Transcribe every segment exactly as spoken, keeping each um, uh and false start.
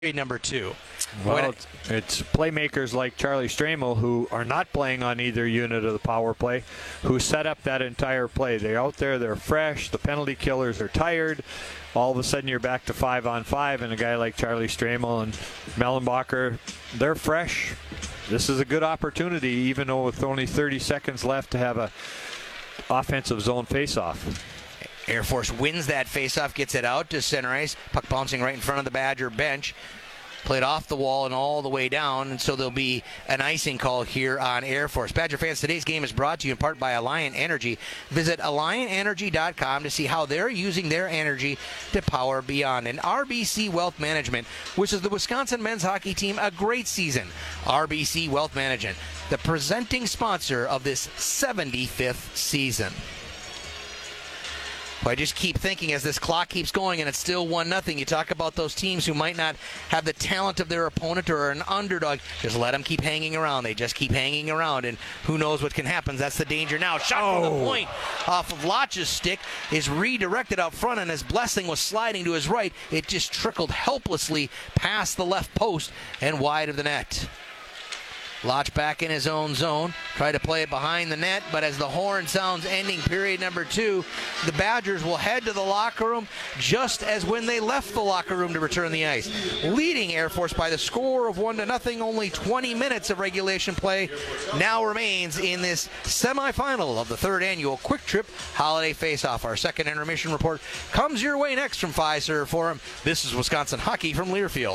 number two. Well, it's, it's playmakers like Charlie Stramel who are not playing on either unit of the power play who set up that entire play. They're out there, they're fresh, the penalty killers are tired. All of a sudden you're back to five on five, and a guy like Charlie Stramel and Mellenbacher, they're fresh. This is a good opportunity, even though with only thirty seconds left, to have a offensive zone face-off. Air Force wins that faceoff, gets it out to center ice. Puck bouncing right in front of the Badger bench. Played off the wall and all the way down, and so there'll be an icing call here on Air Force. Badger fans, today's game is brought to you in part by Alliant Energy. Visit alliant energy dot com to see how they're using their energy to power beyond. And R B C Wealth Management wishes the Wisconsin men's hockey team a great season. R B C Wealth Management, the presenting sponsor of this seventy-fifth season. But I just keep thinking as this clock keeps going and it's still one nothing, you talk about those teams who might not have the talent of their opponent or are an underdog. Just let them keep hanging around. They just keep hanging around, and who knows what can happen. That's the danger now. Shot oh. from the point off of Lodge's stick is redirected out front, and as Blessing was sliding to his right, it just trickled helplessly past the left post and wide of the net. Lodge back in his own zone, try to play it behind the net, but as the horn sounds ending period number two, the Badgers will head to the locker room just as when they left the locker room to return the ice. Leading Air Force by the score of one to nothing, only twenty minutes of regulation play now remains in this semifinal of the third annual Quick Trip Holiday Faceoff. Our second intermission report comes your way next from Fiserv Forum. This is Wisconsin Hockey from Learfield.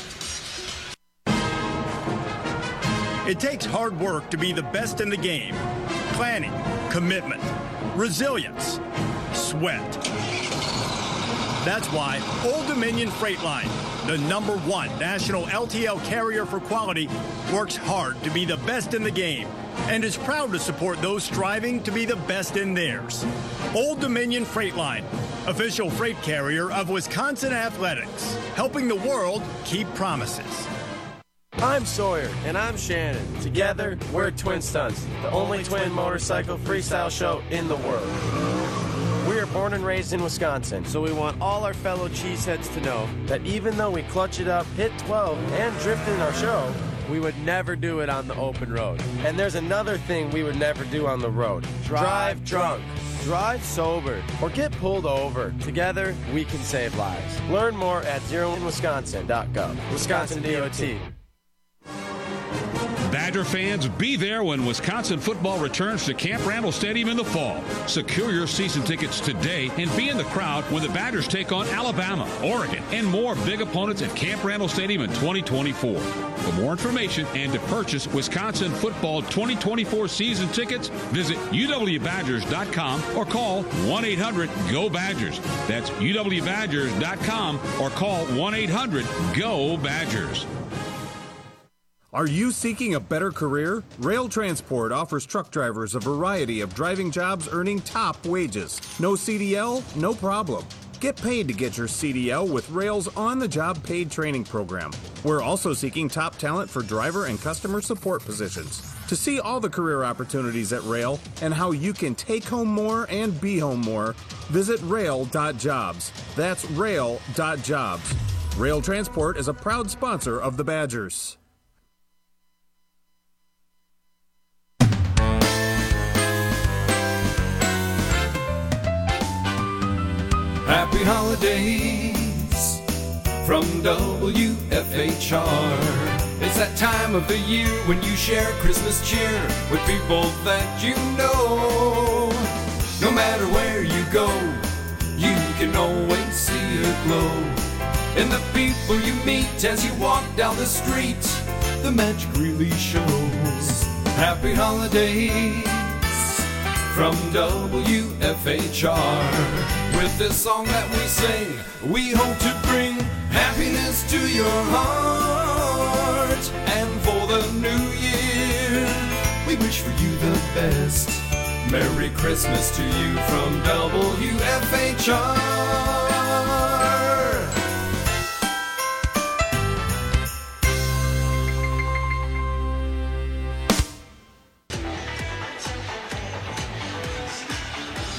It takes hard work to be the best in the game. Planning, commitment, resilience, sweat. That's why Old Dominion Freight Line, the number one national L T L carrier for quality, works hard to be the best in the game and is proud to support those striving to be the best in theirs. Old Dominion Freight Line, official freight carrier of Wisconsin Athletics, helping the world keep promises. I'm Sawyer. And I'm Shannon. Together, we're Twin Stunts, the only twin motorcycle freestyle show in the world. We are born and raised in Wisconsin, so we want all our fellow cheeseheads to know that even though we clutch it up, hit twelve, and drift in our show, we would never do it on the open road. And there's another thing we would never do on the road. Drive drunk. Drive sober, or get pulled over. Together, we can save lives. Learn more at zero in wisconsin dot gov. Wisconsin D O T. Badger fans, be there when Wisconsin football returns to Camp Randall Stadium in the fall. Secure your season tickets today and be in the crowd when the Badgers take on Alabama, Oregon, and more big opponents at Camp Randall Stadium in twenty twenty-four. For more information and to purchase Wisconsin football twenty twenty-four season tickets, visit u w badgers dot com or call one eight hundred G O Badgers. That's u w badgers dot com or call one eight hundred G O Badgers. Are you seeking a better career? Rail Transport offers truck drivers a variety of driving jobs earning top wages. No C D L? No problem. Get paid to get your C D L with Rail's on-the-job paid training program. We're also seeking top talent for driver and customer support positions. To see all the career opportunities at Rail and how you can take home more and be home more, visit rail dot jobs. That's rail dot jobs. Rail Transport is a proud sponsor of the Badgers. Happy holidays from W F H R. It's that time of the year when you share Christmas cheer with people that you know. No matter where you go, you can always see a glow. And the people you meet as you walk down the street, the magic really shows. Happy holidays from W F H R. With this song that we sing, we hope to bring happiness to your heart. And for the new year, we wish for you the best. Merry Christmas to you from W F H R.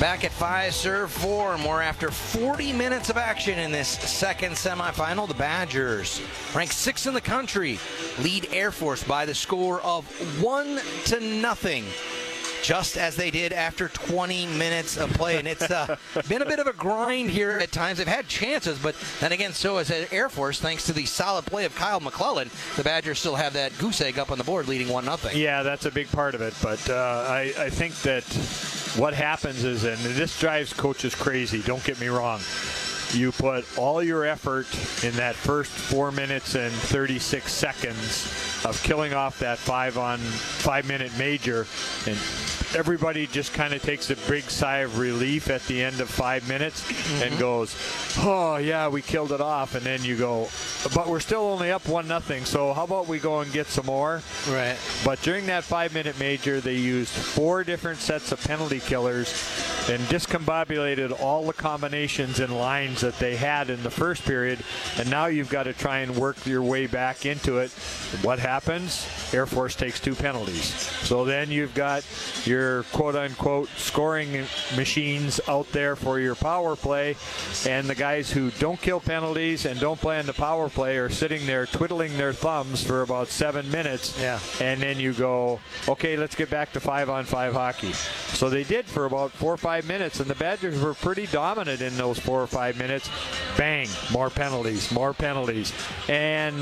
Back at Fiserv Forum, we're after forty minutes of action in this second semifinal. The Badgers, ranked sixth in the country, lead Air Force by the score of one to nothing. Just as they did after twenty minutes of play. And it's uh, been a bit of a grind here at times. They've had chances, but then again, so has Air Force, thanks to the solid play of Kyle McClellan. The Badgers still have that goose egg up on the board, leading one nothing. Yeah, that's a big part of it. But uh, I, I think that what happens is, and this drives coaches crazy, don't get me wrong, you put all your effort in that first four minutes and thirty-six seconds of killing off that five on five minute major, and everybody just kind of takes a big sigh of relief at the end of five minutes mm-hmm. and goes, oh yeah, we killed it off. And then you go, but we're still only up one nothing, so how about we go and get some more? Right. But during that five minute major, they used four different sets of penalty killers and discombobulated all the combinations and lines that they had in the first period, and now you've got to try and work your way back into it. What happens? Air Force takes two penalties. So then you've got your quote-unquote scoring machines out there for your power play, and the guys who don't kill penalties and don't play on the power play are sitting there twiddling their thumbs for about seven minutes. Yeah. And then you go, okay, let's get back to five-on-five hockey. So they did for about four or five minutes, and the Badgers were pretty dominant in those four or five minutes. Bang, more penalties, more penalties. And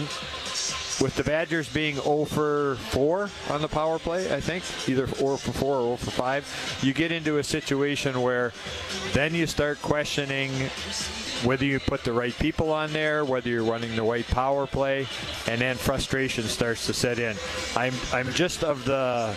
with the Badgers being zero for four on the power play, I think, either zero for four or zero for five, you get into a situation where then you start questioning whether you put the right people on there, whether you're running the right power play, and then frustration starts to set in. I'm I'm just of the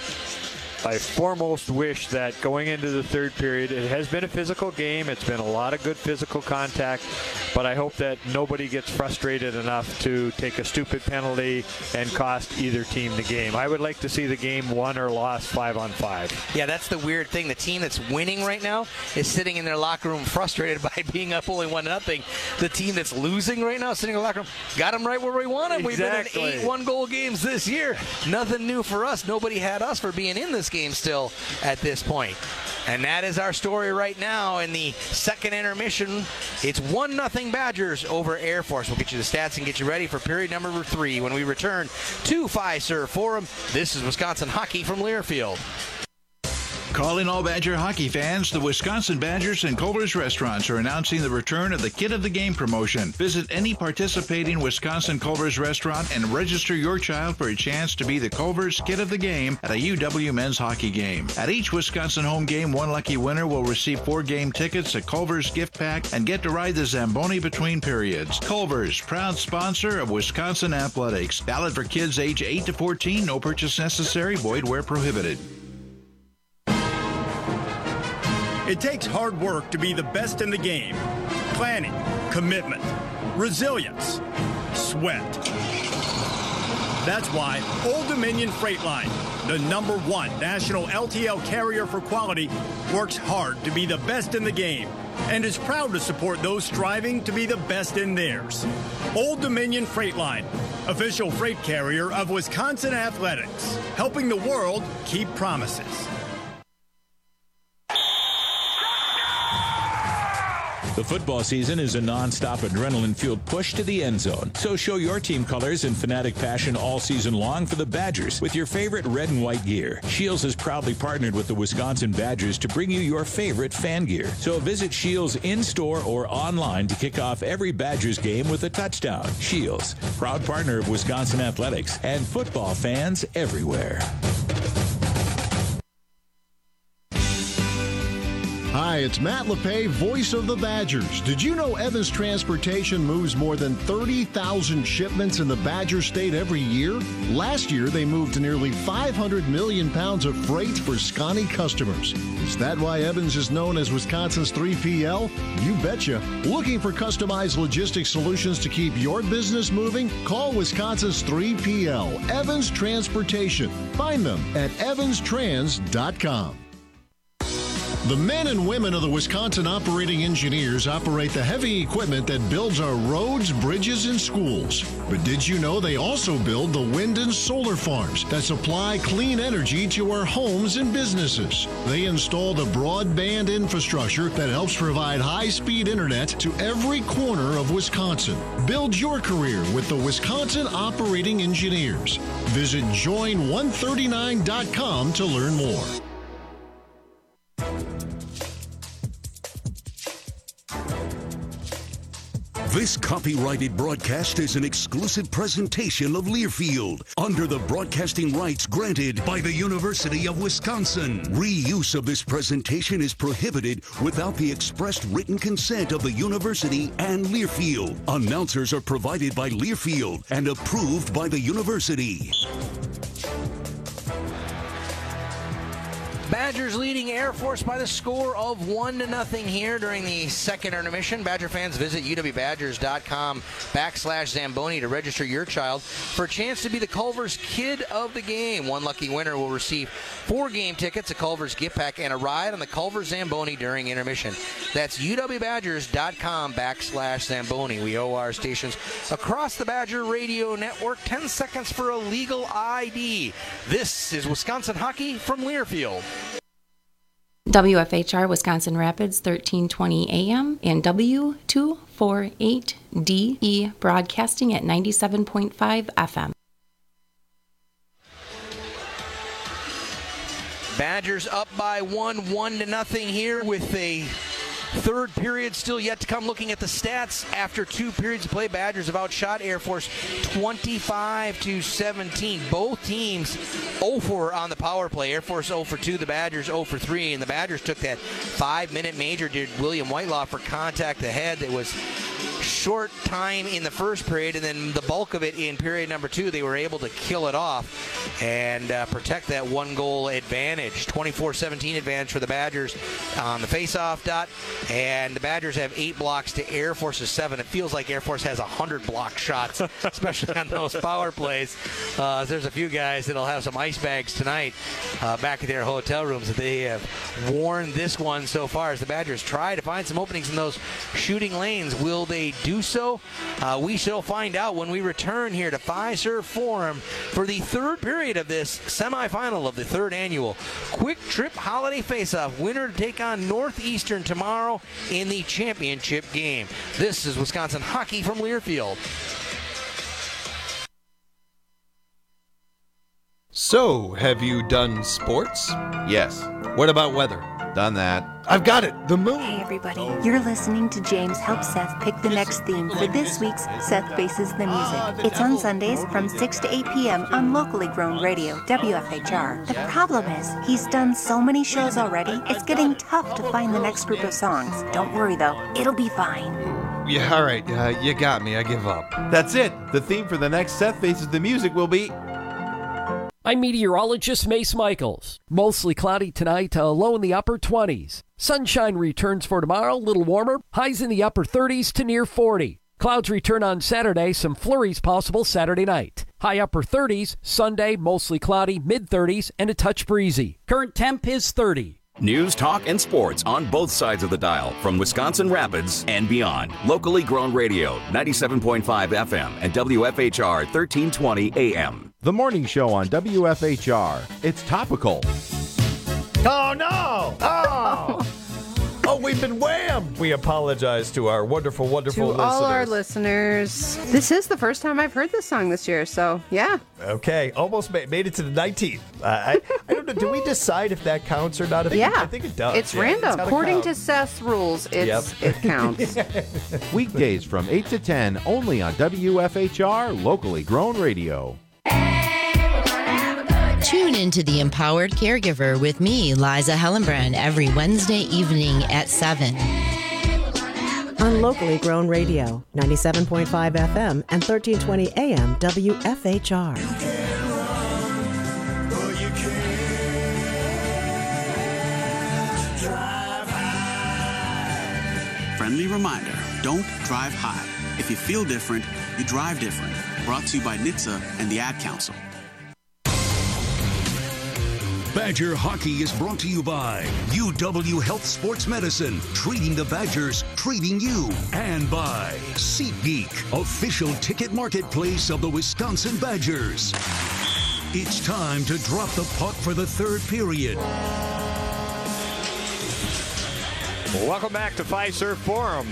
I foremost wish that going into the third period, it has been a physical game. It's been a lot of good physical contact, but I hope that nobody gets frustrated enough to take a stupid penalty and cost either team the game. I would like to see the game won or lost five on five. Yeah, that's the weird thing. The team that's winning right now is sitting in their locker room frustrated by being up only one nothing. The team that's losing right now, sitting in the locker room, got them right where we want them. Exactly. We've been in eight one-goal games this year. Nothing new for us. Nobody had us for being in this game still at this point. And that is our story right now in the second intermission. It's one nothing Badgers over Air Force. We'll get you the stats and get you ready for period number three when we return to Fiserv Forum. This is Wisconsin Hockey from Learfield. Calling all Badger hockey fans, the Wisconsin Badgers and Culver's Restaurants are announcing the return of the Kid of the Game promotion. Visit any participating Wisconsin Culver's restaurant and register your child for a chance to be the Culver's Kid of the Game at a U W men's hockey game. At each Wisconsin home game, one lucky winner will receive four game tickets, a Culver's gift pack, and get to ride the Zamboni between periods. Culver's, proud sponsor of Wisconsin Athletics. Valid for kids age eight to fourteen. No purchase necessary. Void where prohibited. It takes hard work to be the best in the game. Planning, commitment, resilience, sweat. That's why Old Dominion Freight Line, the number one national L T L carrier for quality, works hard to be the best in the game and is proud to support those striving to be the best in theirs. Old Dominion Freight Line, official freight carrier of Wisconsin Athletics, helping the world keep promises. The football season is a non-stop adrenaline-fueled push to the end zone. So show your team colors and fanatic passion all season long for the Badgers with your favorite red and white gear. Scheels has proudly partnered with the Wisconsin Badgers to bring you your favorite fan gear. So visit Scheels in-store or online to kick off every Badgers game with a touchdown. Scheels, proud partner of Wisconsin Athletics and football fans everywhere. Hi, it's Matt LePay, voice of the Badgers. Did you know Evans Transportation moves more than thirty thousand shipments in the Badger State every year? Last year, they moved nearly five hundred million pounds of freight for Scotty customers. Is that why Evans is known as Wisconsin's three P L? You betcha. Looking for customized logistics solutions to keep your business moving? Call Wisconsin's three P L, Evans Transportation. Find them at evans trans dot com. The men and women of the Wisconsin Operating Engineers operate the heavy equipment that builds our roads, bridges, and schools. But did you know they also build the wind and solar farms that supply clean energy to our homes and businesses? They install the broadband infrastructure that helps provide high-speed internet to every corner of Wisconsin. Build your career with the Wisconsin Operating Engineers. Visit join one thirty-nine dot com to learn more. This copyrighted broadcast is an exclusive presentation of Learfield under the broadcasting rights granted by the University of Wisconsin. Reuse of this presentation is prohibited without the expressed written consent of the university and Learfield. Announcers are provided by Learfield and approved by the university. Badgers leading Air Force by the score of one to nothing here during the second intermission. Badger fans, visit U W Badgers dot com backslash Zamboni to register your child for a chance to be the Culver's Kid of the Game. One lucky winner will receive four game tickets, a Culver's gift pack, and a ride on the Culver's Zamboni during intermission. That's U W Badgers dot com backslash Zamboni. We owe our stations across the Badger Radio Network ten seconds for a legal I D. This is Wisconsin Hockey from Learfield. W F H R Wisconsin Rapids, thirteen twenty A M and W two forty-eight D E broadcasting at ninety-seven point five F M. Badgers up by one, one to nothing here with a third period still yet to come. Looking at the stats, after two periods of play, Badgers have outshot Air Force twenty-five to seventeen. Both teams oh for on the power play. Air Force oh for two, the Badgers oh for three, and the Badgers took that five-minute major, did William Whitelaw for contact ahead. That was short time in the first period, and then the bulk of it in period number two, they were able to kill it off and uh, protect that one-goal advantage. twenty-four seventeen advantage for the Badgers on the face-off dot, and the Badgers have eight blocks to Air Force's seven. It feels like Air Force has one hundred block shots, especially on those power plays. Uh, there's a few guys that'll have some ice bags tonight uh, back at their hotel rooms that they have worn this one so far as the Badgers try to find some openings in those shooting lanes. Will they do so? Uh, we shall find out when we return here to Fiserv Forum for the third period of this semifinal of the third annual Quick Trip Holiday Faceoff. Winner to take on Northeastern tomorrow in the championship game. This is Wisconsin Hockey from Learfield. So, have you done sports? Yes. What about weather? Done that. I've got it. The moon. Hey, everybody. You're listening to James help Seth pick the next theme for this week's Seth Faces the Music. It's on Sundays from six to eight p.m. on locally grown radio, W F H R. The problem is, he's done so many shows already, it's getting tough to find the next group of songs. Don't worry, though. It'll be fine. Yeah, all right. Uh, you got me. I give up. That's it. The theme for the next Seth Faces the Music will be... I'm meteorologist Mace Michaels. Mostly cloudy tonight, uh, low in the upper twenties. Sunshine returns for tomorrow, a little warmer. Highs in the upper thirties to near forty. Clouds return on Saturday, some flurries possible Saturday night. High upper thirties, Sunday, mostly cloudy, mid thirties, and a touch breezy. Current temp is thirty. News, talk, and sports on both sides of the dial from Wisconsin Rapids and beyond. Locally grown radio, ninety-seven point five F M and W F H R thirteen twenty A M. The morning show on W F H R. It's topical. Oh, no! Oh! Oh, we've been whammed! We apologize to our wonderful, wonderful to listeners. all our listeners. This is the first time I've heard this song this year, so yeah. Okay, almost made, made it to the nineteenth. Uh, I, I don't know, do we decide if that counts or not? I think yeah. It, I think it does. It's yeah, random. It's According count. to Seth's rules, it's, yep. it counts. Weekdays from eight to ten, only on W F H R, locally grown radio. Tune into The Empowered Caregiver with me, Liza Hellenbrand, every Wednesday evening at seven. On locally grown radio, ninety-seven point five F M and thirteen twenty A M W F H R. Friendly reminder, don't drive high. If you feel different, you drive different. Brought to you by N H T S A and the Ad Council. Badger Hockey is brought to you by U W Health Sports Medicine, treating the Badgers, treating you, and by SeatGeek, official ticket marketplace of the Wisconsin Badgers. It's time to drop the puck for the third period. Welcome back to Fiserv Forum.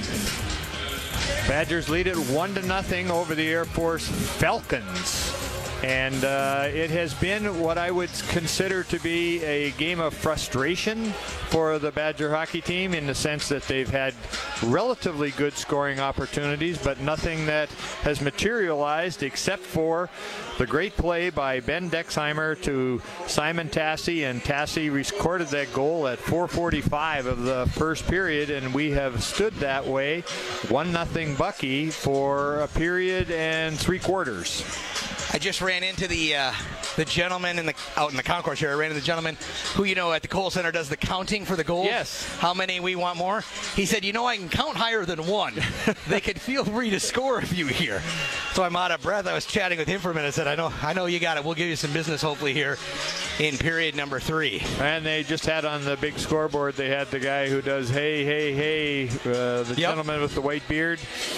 Badgers lead it one to nothing over the Air Force Falcons. And uh, it has been what I would consider to be a game of frustration for the Badger hockey team, in the sense that they've had relatively good scoring opportunities, but nothing that has materialized except for the great play by Ben Dexheimer to Simon Tassi, and Tassi recorded that goal at four forty-five of the first period, and we have stood that way, one nothing Bucky, for a period and three quarters. I just ran into the uh, the gentleman in the out in the concourse here. I ran into the gentleman who, you know, at the Kohl Center does the counting for the goals. Yes. How many we want more? He said, you know, I can count higher than one. They could feel free to score a few here. So I'm out of breath. I was chatting with him for a minute. I said, I know, I know you got it. We'll give you some business hopefully here in period number three. And they just had on the big scoreboard, they had the guy who does hey, hey, hey, uh, the yep. gentleman with the white beard.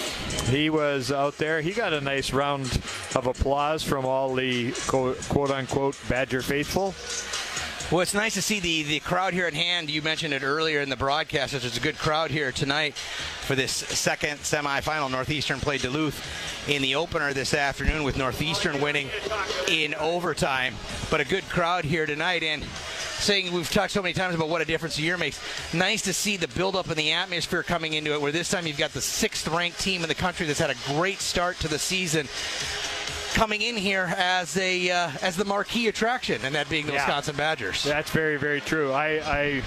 He was out there. He got a nice round of applause from all the quote-unquote Badger faithful. Well, it's nice to see the, the crowd here at hand. You mentioned it earlier in the broadcast. There's a good crowd here tonight for this second semifinal. Northeastern played Duluth in the opener this afternoon, with Northeastern winning in overtime. But a good crowd here tonight. And saying we've talked so many times about what a difference a year makes. Nice to see the build-up and the atmosphere coming into it, where this time you've got the sixth-ranked team in the country that's had a great start to the season coming in here as a uh, as the marquee attraction, and that being the yeah. Wisconsin Badgers. That's very, very true. I, I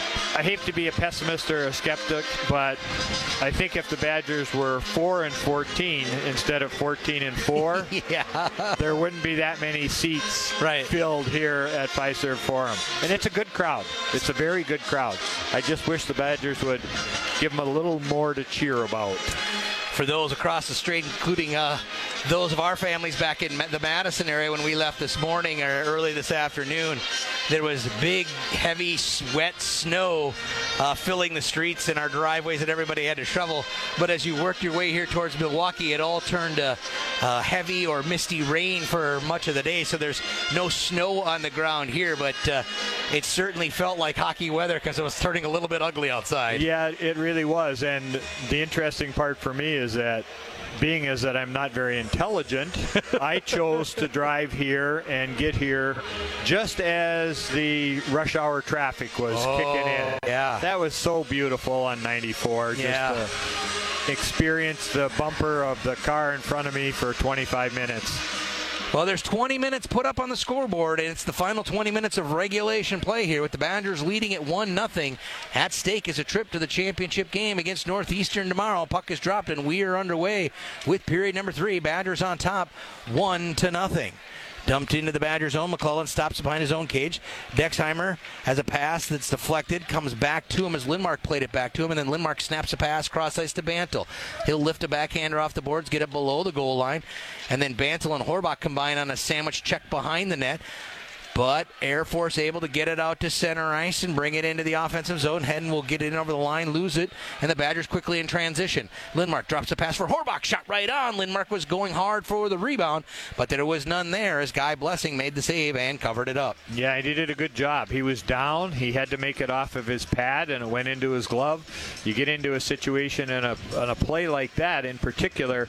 I hate to be a pessimist or a skeptic, but I think if the Badgers were four and fourteen instead of fourteen and four, yeah. there wouldn't be that many seats right. filled here at Fiserv Forum. And it's a good crowd. It's a very good crowd. I just wish the Badgers would give them a little more to cheer about. For those across the street, including uh, those of our families back in the Madison area when we left this morning or early this afternoon, there was big, heavy, wet snow uh, filling the streets and our driveways that everybody had to shovel. But as you worked your way here towards Milwaukee, it all turned to uh, heavy or misty rain for much of the day. So there's no snow on the ground here, but uh, it certainly felt like hockey weather because it was turning a little bit ugly outside. Yeah, it really was. And the interesting part for me is is that being as that I'm not very intelligent, I chose to drive here and get here just as the rush hour traffic was oh, kicking in. Yeah. That was so beautiful on ninety-four. Yeah. Just to experience the bumper of the car in front of me for twenty-five minutes. Well, there's twenty minutes put up on the scoreboard, and it's the final twenty minutes of regulation play here, with the Badgers leading at one nothing. At stake is a trip to the championship game against Northeastern tomorrow. Puck is dropped, and we are underway with period number three. Badgers on top, one to nothing. Dumped into the Badgers' zone. McClellan stops behind his own cage. Dexheimer has a pass that's deflected, comes back to him as Lindmark played it back to him, and then Lindmark snaps a pass cross ice to Bantle. He'll lift a backhander off the boards, get it below the goal line, and then Bantle and Horbach combine on a sandwich check behind the net. But Air Force able to get it out to center ice and bring it into the offensive zone. Hedden will get it over the line, lose it, and the Badgers quickly in transition. Lindmark drops a pass for Horbach, shot right on. Lindmark was going hard for the rebound, but there was none there as Guy Blessing made the save and covered it up. Yeah, he did a good job. He was down. He had to make it off of his pad, and it went into his glove. You get into a situation in a, in a play like that in particular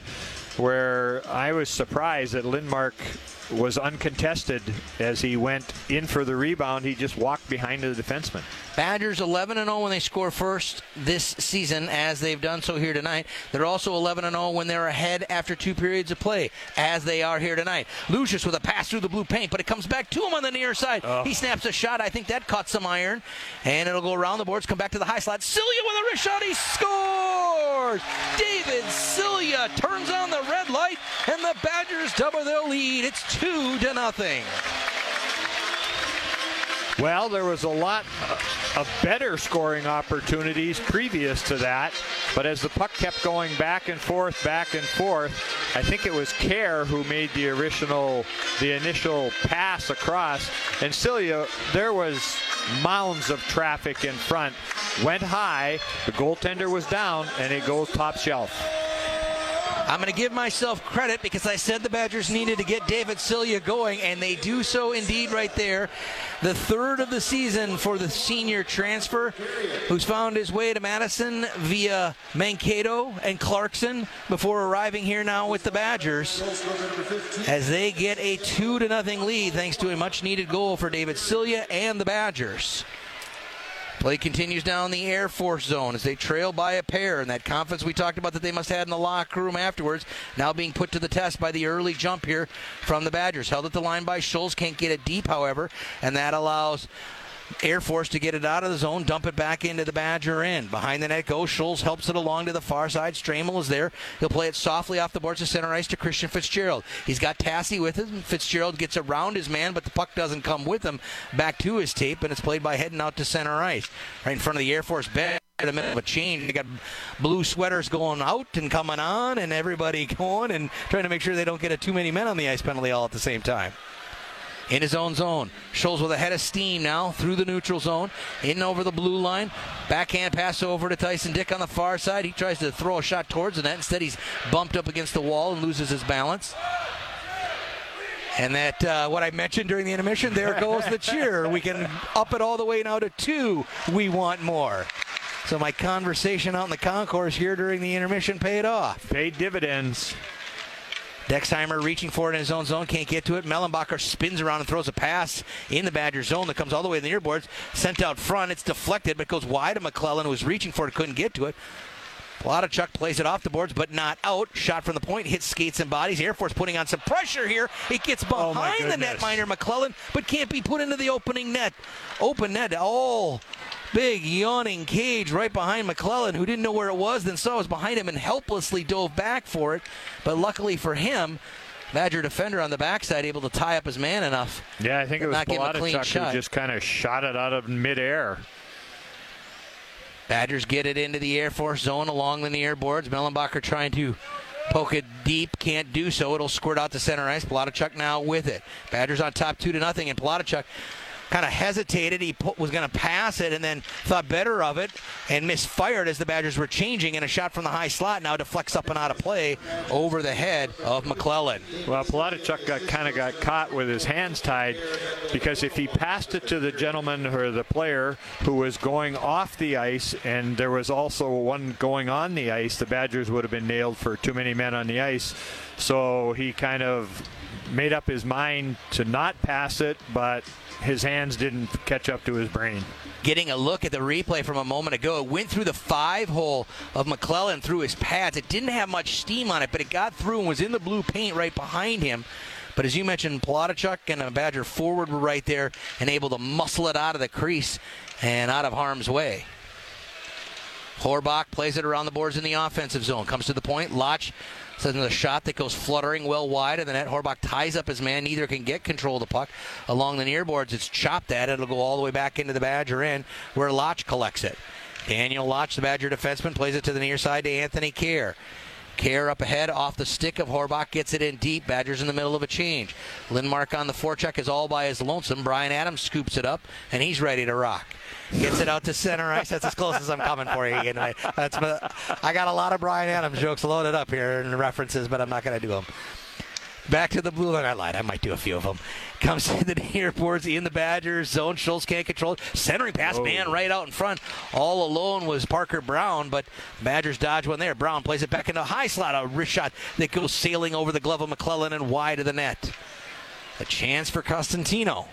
where I was surprised that Lindmark was uncontested as he went in for the rebound. He just walked behind the defenseman. Badgers eleven and oh when they score first this season, as they've done so here tonight. They're also eleven and oh when they're ahead after two periods of play, as they are here tonight. Lucius with a pass through the blue paint, but it comes back to him on the near side. Oh. He snaps a shot. I think that caught some iron, and it'll go around the boards, come back to the high slot. Cilia with a wrist shot. He scores! David Cilia turns on the red light, and the Badgers double their lead. It's two to nothing. Well, there was a lot of better scoring opportunities previous to that. But as the puck kept going back and forth, back and forth, I think it was Kerr who made the original, the initial pass across. And Cilia, there was mounds of traffic in front. Went high, the goaltender was down, and it goes top shelf. I'm going to give myself credit because I said the Badgers needed to get David Cilia going, and they do so indeed right there. The third of the season for the senior transfer, who's found his way to Madison via Mankato and Clarkson before arriving here now with the Badgers, as they get a two to nothing lead thanks to a much-needed goal for David Cilia and the Badgers. Play continues down the Air Force zone as they trail by a pair, and that confidence we talked about that they must have had in the locker room afterwards now being put to the test by the early jump here from the Badgers. Held at the line by Scholes, can't get it deep, however, and that allows Air Force to get it out of the zone, dump it back into the Badger end. Behind the net goes Scholes, helps it along to the far side. Stramel is there. He'll play it softly off the boards to center ice to Christian Fitzgerald. He's got Tassie with him. Fitzgerald gets around his man, but the puck doesn't come with him back to his tape, and it's played by heading out to center ice. Right in front of the Air Force bench. In the middle of a change, they got blue sweaters going out and coming on, and everybody going and trying to make sure they don't get a too many men on the ice penalty all at the same time. In his own zone, Scholes with a head of steam now through the neutral zone, in over the blue line, backhand pass over to Tyson Dick on the far side. He tries to throw a shot towards the net. Instead, he's bumped up against the wall and loses his balance. And that, uh, what I mentioned during the intermission, there goes the cheer. We can up it all the way now to two. We want more. So my conversation out in the concourse here during the intermission paid off. Paid dividends. Dexheimer reaching for it in his own zone, can't get to it. Mellenbacher spins around and throws a pass in the Badger zone that comes all the way to the near boards. Sent out front, it's deflected, but goes wide of McClellan, who was reaching for it, couldn't get to it. Chuck plays it off the boards, but not out. Shot from the point, hits skates and bodies. Air Force putting on some pressure here. It gets behind oh the netminder, McClellan, but can't be put into the opening net. Open net, oh, big yawning cage right behind McClellan, who didn't know where it was, then saw it was behind him and helplessly dove back for it. But luckily for him, Badger defender on the backside able to tie up his man enough. Yeah, I think it was Palatichuk who just kind of shot it out of midair. Badgers get it into the Air Force zone along the near boards. Mellenbacher trying to poke it deep, can't do so. It'll squirt out to center ice. Palatichuk now with it. Badgers on top two to nothing, and Palatichuk kind of hesitated. He put, was going to pass it and then thought better of it and misfired as the Badgers were changing, and a shot from the high slot now deflects up and out of play over the head of McClellan. Well, Palatichuk got kind of got caught with his hands tied, because if he passed it to the gentleman or the player who was going off the ice, and there was also one going on the ice, the Badgers would have been nailed for too many men on the ice. So he kind of made up his mind to not pass it, but his hands didn't catch up to his brain. Getting a look at the replay from a moment ago, it went through the five hole of McClellan through his pads. It didn't have much steam on it, but it got through and was in the blue paint right behind him. But as you mentioned, Palatichuk and a Badger forward were right there and able to muscle it out of the crease and out of harm's way. Horbach plays it around the boards in the offensive zone. Comes to the point. Lach sends a shot that goes fluttering well wide of the net. Horbach ties up his man. Neither can get control of the puck. Along the near boards, it's chopped at. It'll go all the way back into the Badger end where Lach collects it. Daniel Lach, the Badger defenseman, plays it to the near side to Anthony Kerr. Kerr up ahead off the stick of Horbach, gets it in deep. Badgers in the middle of a change. Lindmark on the forecheck is all by his lonesome. Brian Adams scoops it up, and he's ready to rock. Gets it out to center ice. That's as close as I'm coming for you again tonight. That's, I got a lot of Brian Adams jokes loaded up here and references, but I'm not going to do them. Back to the blue line. I lied. I might do a few of them. Comes to the near boards in the Badgers zone. Schultz can't control it. Centering pass, oh. man, right out in front. All alone was Parker Brown, but Badgers dodge one there. Brown plays it back into a high slot. A wrist shot that goes sailing over the glove of McClellan and wide of the net. A chance for Costantino.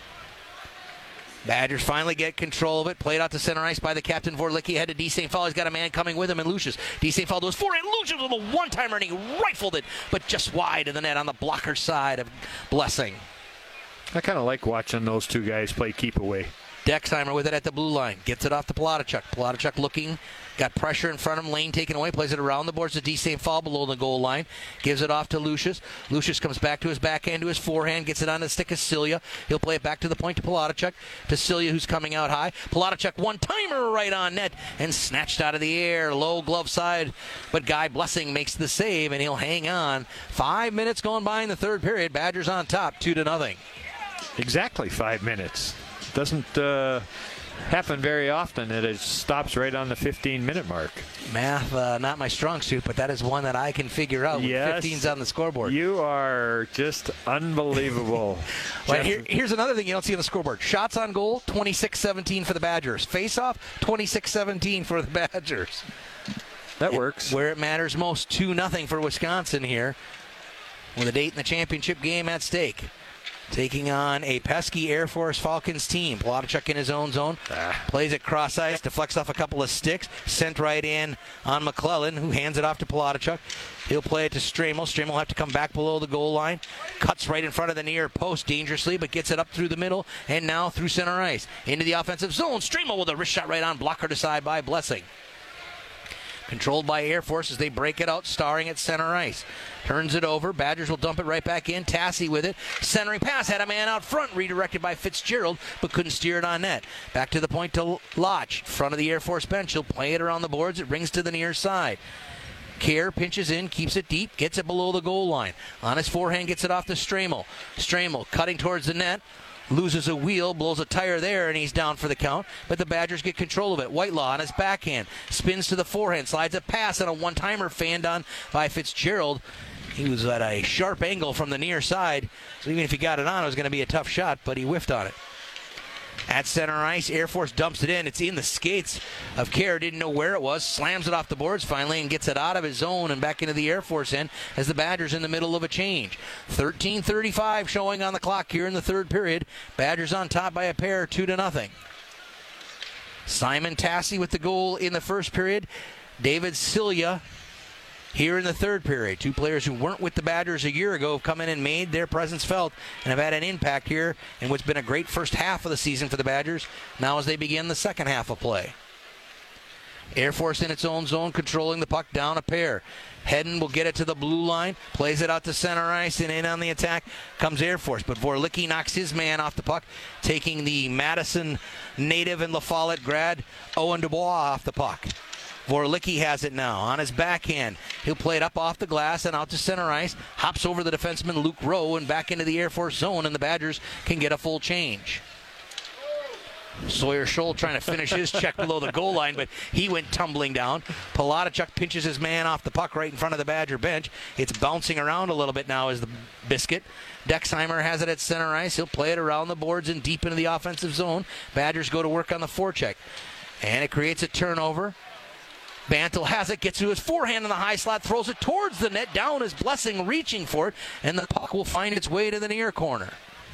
Badgers finally get control of it. Played out to center ice by the captain, Vorlicki. Head to D. Saint Paul. He's got a man coming with him, and Lucius. D. Saint Paul does forehand. Lucius with a one-timer, and he rifled it, but just wide of the net on the blocker side of Blessing. I kind of like watching those two guys play keep away. Dexheimer with it at the blue line. Gets it off to Palatichuk. Palatichuk looking. Got pressure in front of him. Lane taken away. Plays it around the boards to D. Saint Paul below the goal line. Gives it off to Lucius. Lucius comes back to his backhand to his forehand. Gets it on the stick of Cilia. He'll play it back to the point to Palatichuk. To Cilia, who's coming out high. Palatichuk one-timer right on net and snatched out of the air. Low glove side. But Guy Blessing makes the save and he'll hang on. Five minutes going by in the third period. Badgers on top, two to nothing. Exactly five minutes. Doesn't uh, happen very often. It stops right on the fifteen-minute mark. Math, uh, not my strong suit, but that is one that I can figure out. Yes, with fifteens on the scoreboard. You are just unbelievable. Well, here, here's another thing you don't see on the scoreboard. Shots on goal, twenty-six seventeen for the Badgers. Face-off, twenty-six seventeen for the Badgers. That works. Where it matters most, two nothing for Wisconsin here, with a date in the championship game at stake. Taking on a pesky Air Force Falcons team. Palatichuk in his own zone. Ah. Plays it cross ice, deflects off a couple of sticks. Sent right in on McClellan, who hands it off to Palatichuk. He'll play it to Stramel. Stramel will have to come back below the goal line. Cuts right in front of the near post dangerously, but gets it up through the middle and now through center ice. Into the offensive zone. Stramel with a wrist shot right on. Blocker to side by Blessing. Controlled by Air Force as they break it out, starring at center ice. Turns it over. Badgers will dump it right back in. Tassi with it. Centering pass. Had a man out front. Redirected by Fitzgerald, but couldn't steer it on net. Back to the point to Lodge. Front of the Air Force bench. He'll play it around the boards. It rings to the near side. Kerr pinches in, keeps it deep, gets it below the goal line. On his forehand, gets it off to Stramel. Stramel cutting towards the net. Loses a wheel, blows a tire there, and he's down for the count. But the Badgers get control of it. Whitelaw on his backhand. Spins to the forehand. Slides a pass on a one-timer fanned on by Fitzgerald. He was at a sharp angle from the near side. So even if he got it on, it was going to be a tough shot, but he whiffed on it. At center ice, Air Force dumps it in. It's in the skates of Kerr. Didn't know where it was. Slams it off the boards finally and gets it out of his zone and back into the Air Force end as the Badgers in the middle of a change. thirteen thirty-five showing on the clock here in the third period. Badgers on top by a pair, two to nothing. Simon Tassi with the goal in the first period. David Cilia here in the third period. Two players who weren't with the Badgers a year ago have come in and made their presence felt and have had an impact here in what's been a great first half of the season for the Badgers, now as they begin the second half of play. Air Force in its own zone, controlling the puck down a pair. Hedden will get it to the blue line, plays it out to center ice, and in on the attack comes Air Force. But Vorlicki knocks his man off the puck, taking the Madison native and La Follette grad Owen Dubois off the puck. Vorlicki has it now on his backhand. He'll play it up off the glass and out to center ice. Hops over the defenseman Luke Rowe and back into the Air Force zone, and the Badgers can get a full change. Sawyer Scholl trying to finish his check below the goal line, but he went tumbling down. Palatichuk pinches his man off the puck right in front of the Badger bench. It's bouncing around a little bit now as the biscuit. Dexheimer has it at center ice. He'll play it around the boards and deep into the offensive zone. Badgers go to work on the forecheck. And it creates a turnover. Bantle has it, gets to his forehand in the high slot, throws it towards the net, down is Blessing reaching for it, and the puck will find its way to the near corner.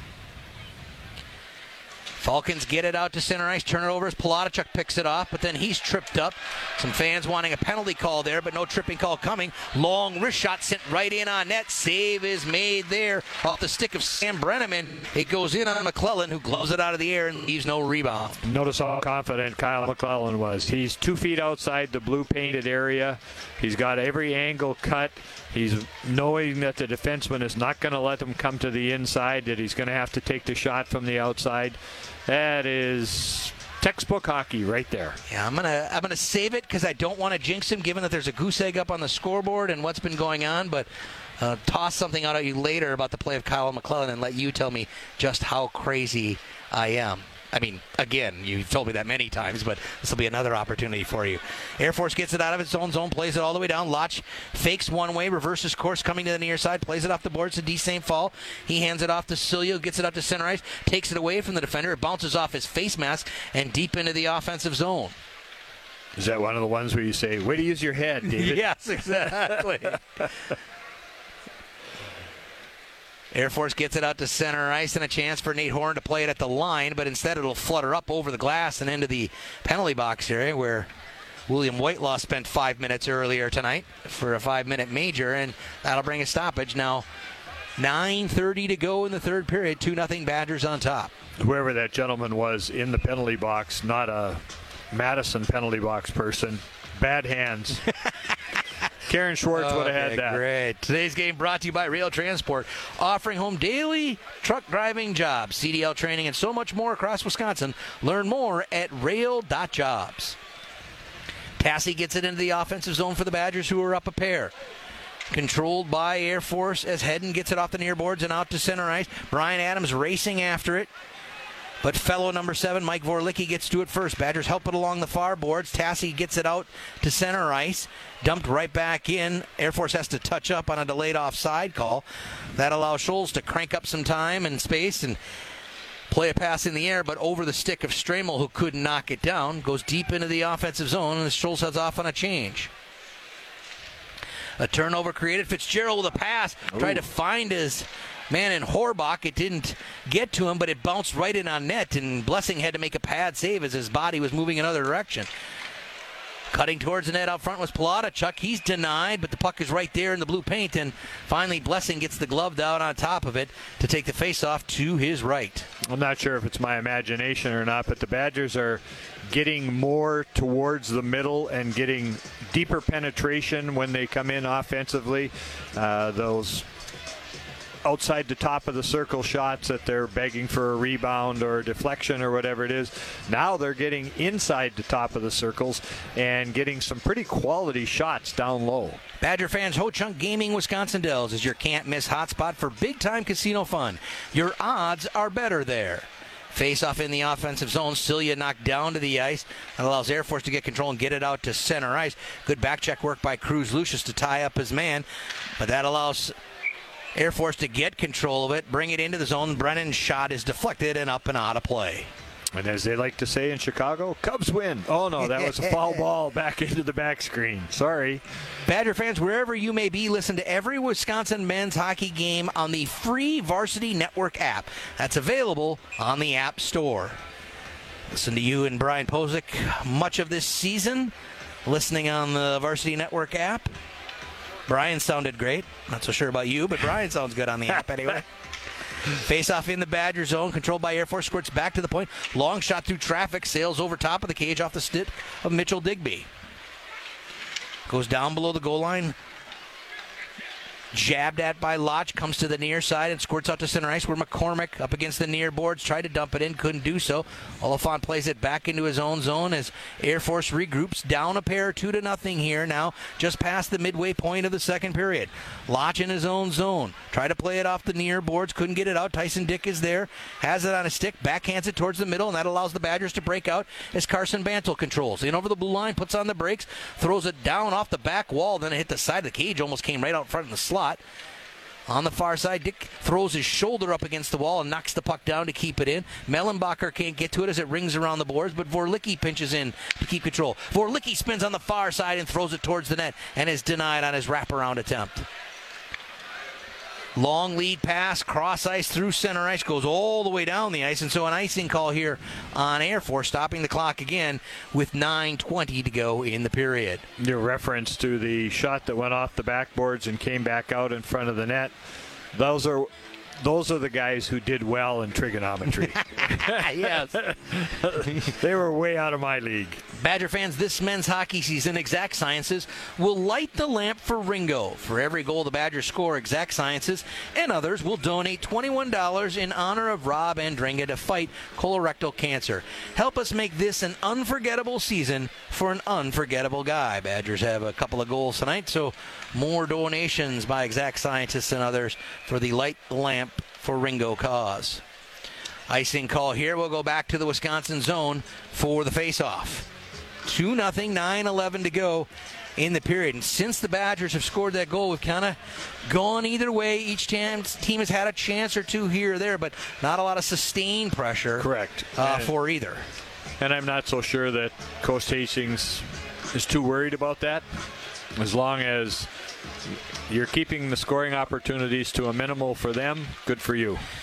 Falcons get it out to center ice, turn it over as Palatichuk picks it off, but then he's tripped up. Some fans wanting a penalty call there, but no tripping call coming. Long wrist shot sent right in on net. Save is made there off the stick of Sam Brenneman. It goes in on McClellan, who gloves it out of the air and leaves no rebound. Notice how confident Kyle McClellan was. He's two feet outside the blue painted area. He's got every angle cut. He's knowing that the defenseman is not going to let him come to the inside, that he's going to have to take the shot from the outside. That is textbook hockey right there. Yeah, I'm gonna I'm gonna save it because I don't want to jinx him, given that there's a goose egg up on the scoreboard and what's been going on. But uh, toss something out at you later about the play of Kyle McClellan and let you tell me just how crazy I am. I mean, again, you've told me that many times, but this will be another opportunity for you. Air Force gets it out of its own zone, plays it all the way down. Lotch fakes one way, reverses course, coming to the near side, plays it off the boards to D. Saint Paul. He hands it off to Cilia, gets it up to center ice, takes it away from the defender. It bounces off his face mask and deep into the offensive zone. Is that one of the ones where you say, way to use your head, David? Yes, exactly. Air Force gets it out to center ice and a chance for Nate Horn to play it at the line, but instead it'll flutter up over the glass and into the penalty box area where William Whitelaw spent five minutes earlier tonight for a five-minute major, and that'll bring a stoppage. Now, nine thirty to go in the third period. two nothing Badgers on top. Whoever that gentleman was in the penalty box, not a Madison penalty box person. Bad hands. Karen Schwartz okay, would have had that. Great. Today's game brought to you by Rail Transport, offering home daily truck driving jobs, C D L training, and so much more across Wisconsin. Learn more at rail dot jobs. Tassie gets it into the offensive zone for the Badgers, who are up a pair. Controlled by Air Force as Hedden gets it off the near boards and out to center ice. Brian Adams racing after it. But fellow number seven, Mike Vorlicki, gets to it first. Badgers help it along the far boards. Tassie gets it out to center ice. Dumped right back in. Air Force has to touch up on a delayed offside call. That allows Scholes to crank up some time and space and play a pass in the air, but over the stick of Stramel, who couldn't knock it down. Goes deep into the offensive zone, and Scholes heads off on a change. A turnover created. Fitzgerald with a pass. Ooh. Tried to find his man in Horbach. It didn't get to him, but it bounced right in on net, and Blessing had to make a pad save as his body was moving another direction. Cutting towards the net out front was Palata. Chuck, he's denied, but the puck is right there in the blue paint, and finally Blessing gets the glove down on top of it to take the faceoff to his right. I'm not sure if it's my imagination or not, but the Badgers are getting more towards the middle and getting deeper penetration when they come in offensively. Uh, those outside the top of the circle shots that they're begging for a rebound or a deflection or whatever it is. Now they're getting inside the top of the circles and getting some pretty quality shots down low. Badger fans, Ho-Chunk Gaming Wisconsin Dells is your can't-miss hotspot for big-time casino fun. Your odds are better there. Face-off in the offensive zone. Celia knocked down to the ice. That allows Air Force to get control and get it out to center ice. Good back-check work by Cruz Lucius to tie up his man. But that allows Air Force to get control of it, bring it into the zone. Brennan's shot is deflected and up and out of play. And as they like to say in Chicago, Cubs win. Oh, no, that was a foul ball back into the back screen. Sorry. Badger fans, wherever you may be, listen to every Wisconsin men's hockey game on the free Varsity Network app. That's available on the App Store. Listen to you and Brian Posick much of this season, listening on the Varsity Network app. Brian sounded great. Not so sure about you, but Brian sounds good on the app anyway. Face-off in the Badger zone, controlled by Air Force, squirts back to the point. Long shot through traffic, sails over top of the cage off the stick of Mitchell Digby. Goes down below the goal line. Jabbed at by Lodge, comes to the near side and squirts out to center ice where McCormick up against the near boards, tried to dump it in, couldn't do so. Oliphant plays it back into his own zone as Air Force regroups, down a pair, two to nothing here now, just past the midway point of the second period. Lodge in his own zone, try to play it off the near boards, couldn't get it out. Tyson Dick is there, has it on a stick, backhands it towards the middle, and that allows the Badgers to break out as Carson Bantle controls. In over the blue line, puts on the brakes, throws it down off the back wall, then it hit the side of the cage, almost came right out front in the slot. On the far side, Dick throws his shoulder up against the wall and knocks the puck down to keep it in. Mellenbacher can't get to it as it rings around the boards, but Vorlicki pinches in to keep control. Vorlicki spins on the far side and throws it towards the net and is denied on his wraparound attempt. Long lead pass, cross ice through center ice, goes all the way down the ice, and so an icing call here on Air Force, stopping the clock again with nine twenty to go in the period. Your reference to the shot that went off the backboards and came back out in front of the net, those are those are the guys who did well in trigonometry. Yes. They were way out of my league. Badger fans, this men's hockey season, Exact Sciences will light the lamp for Ringo. For every goal the Badgers score, Exact Sciences and others will donate twenty-one dollars in honor of Rob Andringa to fight colorectal cancer. Help us make this an unforgettable season for an unforgettable guy. Badgers have a couple of goals tonight, so more donations by Exact Scientists and others for the Light the Lamp for Ringo cause. Icing call here. We'll go back to the Wisconsin zone for the faceoff. two nothing, nine eleven to go in the period. And since the Badgers have scored that goal, we've kind of gone either way. Each team has had a chance or two here or there, but not a lot of sustained pressure. Correct. Uh, and, for either. And I'm not so sure that Coast Hastings is too worried about that. As long as you're keeping the scoring opportunities to a minimal for them, good for you.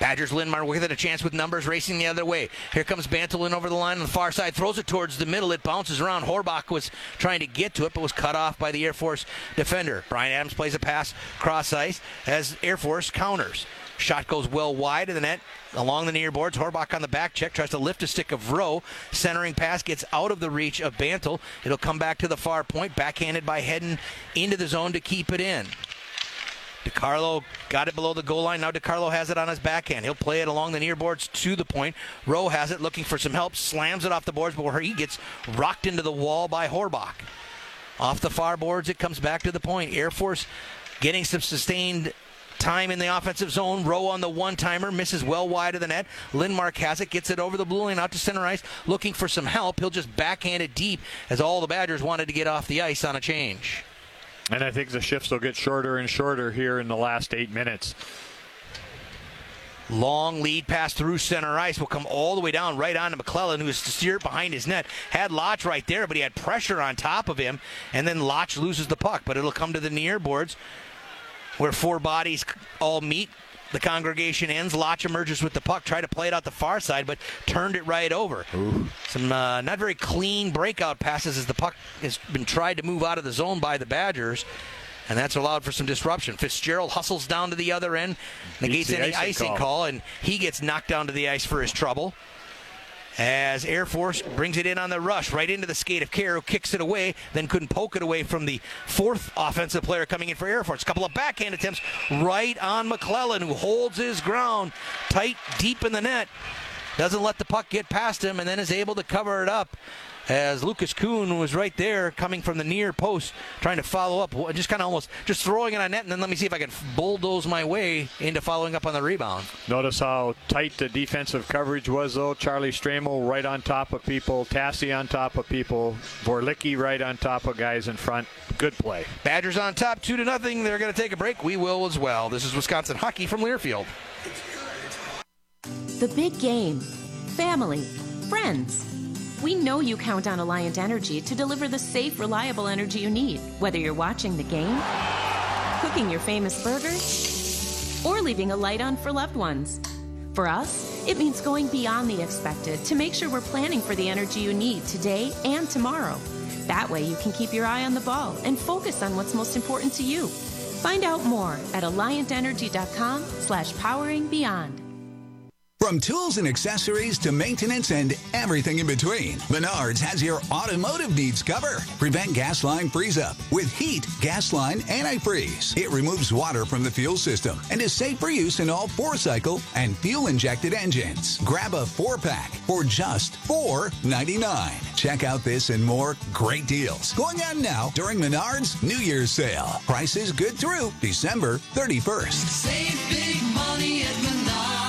Badgers Lindmar with it, a chance with numbers racing the other way. Here comes Bantle in over the line on the far side, throws it towards the middle. It bounces around. Horbach was trying to get to it, but was cut off by the Air Force defender. Brian Adams plays a pass cross ice as Air Force counters. Shot goes well wide of the net along the near boards. Horbach on the back check tries to lift a stick of Rowe. Centering pass gets out of the reach of Bantle. It'll come back to the far point, backhanded by Hedden into the zone to keep it in. DiCarlo got it below the goal line. Now DiCarlo has it on his backhand. He'll play it along the near boards to the point. Rowe has it, looking for some help, slams it off the boards, but where he gets rocked into the wall by Horbach. Off the far boards, it comes back to the point. Air Force getting some sustained time in the offensive zone. Rowe on the one-timer, misses well wide of the net. Lindmark has it, gets it over the blue line out to center ice, looking for some help. He'll just backhand it deep as all the Badgers wanted to get off the ice on a change. And I think the shifts will get shorter and shorter here in the last eight minutes. Long lead pass through center ice will come all the way down right onto McClellan, who is steered behind his net. Had Lotch right there, but he had pressure on top of him, and then Lotch loses the puck. But it'll come to the near boards where four bodies all meet. The congregation ends. Lotch emerges with the puck, tried to play it out the far side, but turned it right over. Ooh. Some uh, not very clean breakout passes as the puck has been tried to move out of the zone by the Badgers, and that's allowed for some disruption. Fitzgerald hustles down to the other end, negates any icing, icing call. call, and he gets knocked down to the ice for his trouble. As Air Force brings it in on the rush, right into the skate of Kerr, who kicks it away, then couldn't poke it away from the fourth offensive player coming in for Air Force. A couple of backhand attempts right on McClellan, who holds his ground tight, deep in the net. Doesn't let the puck get past him, and then is able to cover it up. As Lucas Kuhn was right there coming from the near post trying to follow up, just kind of almost just throwing it on net, and then let me see if I can bulldoze my way into following up on the rebound. Notice how tight the defensive coverage was, though. Charlie Stramel right on top of people, Tassi on top of people, Vorlicki right on top of guys in front. Good play. Badgers on top, two to nothing. They're going to take a break. We will as well. This is Wisconsin Hockey from Learfield. The big game. Family. Friends. We know you count on Alliant Energy to deliver the safe, reliable energy you need, whether you're watching the game, cooking your famous burgers, or leaving a light on for loved ones. For us, it means going beyond the expected to make sure we're planning for the energy you need today and tomorrow. That way you can keep your eye on the ball and focus on what's most important to you. Find out more at alliant energy dot com slash powering beyond. From tools and accessories to maintenance and everything in between, Menards has your automotive needs covered. Prevent gas line freeze-up with Heat Gas Line Antifreeze. It removes water from the fuel system and is safe for use in all four-cycle and fuel-injected engines. Grab a four-pack for just four ninety-nine. Check out this and more great deals going on now during Menards New Year's sale. Prices good through December thirty-first. Save big money at Menards.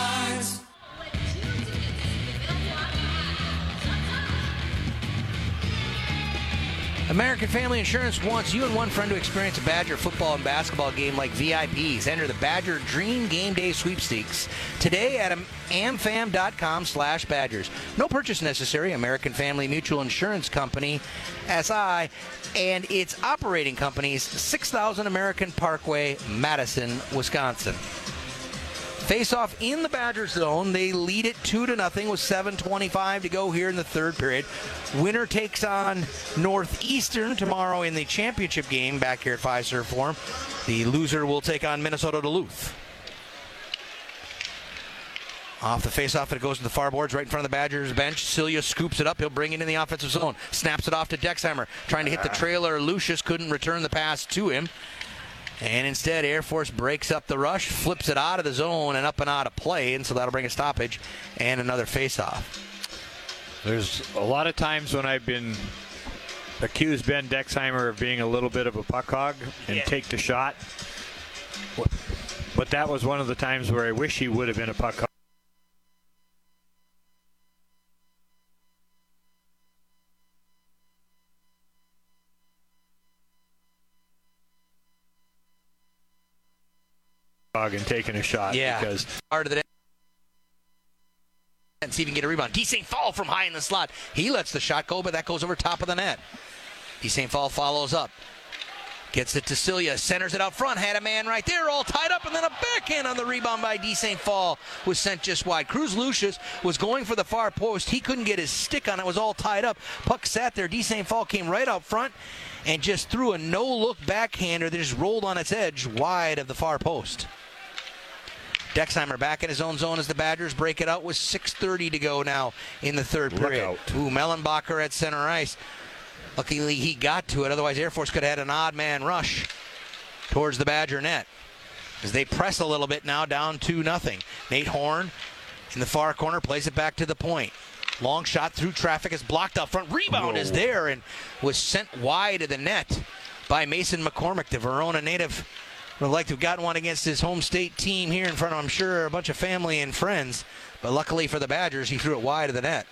American Family Insurance wants you and one friend to experience a Badger football and basketball game like V I Ps. Enter the Badger Dream Game Day Sweepstakes today at amfam.com slash Badgers. No purchase necessary. American Family Mutual Insurance Company, S I, and its operating companies, six thousand American Parkway, Madison, Wisconsin. Face-off in the Badger zone. They lead it two to nothing with seven twenty-five to go here in the third period. Winner takes on Northeastern tomorrow in the championship game back here at Fiserv Forum. The loser will take on Minnesota Duluth. Off the face-off, it goes to the far boards right in front of the Badgers bench. Celia scoops it up. He'll bring it in the offensive zone. Snaps it off to Dexheimer. Trying to hit the trailer. Lucius couldn't return the pass to him. And instead, Air Force breaks up the rush, flips it out of the zone and up and out of play, and so that'll bring a stoppage and another face-off. There's a lot of times when I've been accused Ben Dexheimer of being a little bit of a puck hog and yeah. take the shot. But that was one of the times where I wish he would have been a puck hog. And taking a shot yeah. because part of the day and see if he can get a rebound. D. Saint Fall from high in the slot. He lets the shot go, but that goes over top of the net. D. Saint Fall follows up. Gets it to Cilia, centers it out front, had a man right there, all tied up, and then a backhand on the rebound by D. Saint Paul was sent just wide. Cruz Lucius was going for the far post. He couldn't get his stick on it, was all tied up. Puck sat there. D. Saint Paul came right out front and just threw a no-look backhander that just rolled on its edge wide of the far post. Dexheimer back in his own zone as the Badgers break it out with six thirty to go now in the third period. Ooh, Mellenbacher at center ice. Luckily, he got to it. Otherwise, Air Force could have had an odd man rush towards the Badger net. As they press a little bit now, down two nothing. Nate Horn in the far corner plays it back to the point. Long shot through traffic is blocked up front. Rebound Whoa. is there and was sent wide of the net by Mason McCormick, the Verona native. Would have liked to have gotten one against his home state team here in front of, I'm sure, a bunch of family and friends. But luckily for the Badgers, he threw it wide of the net.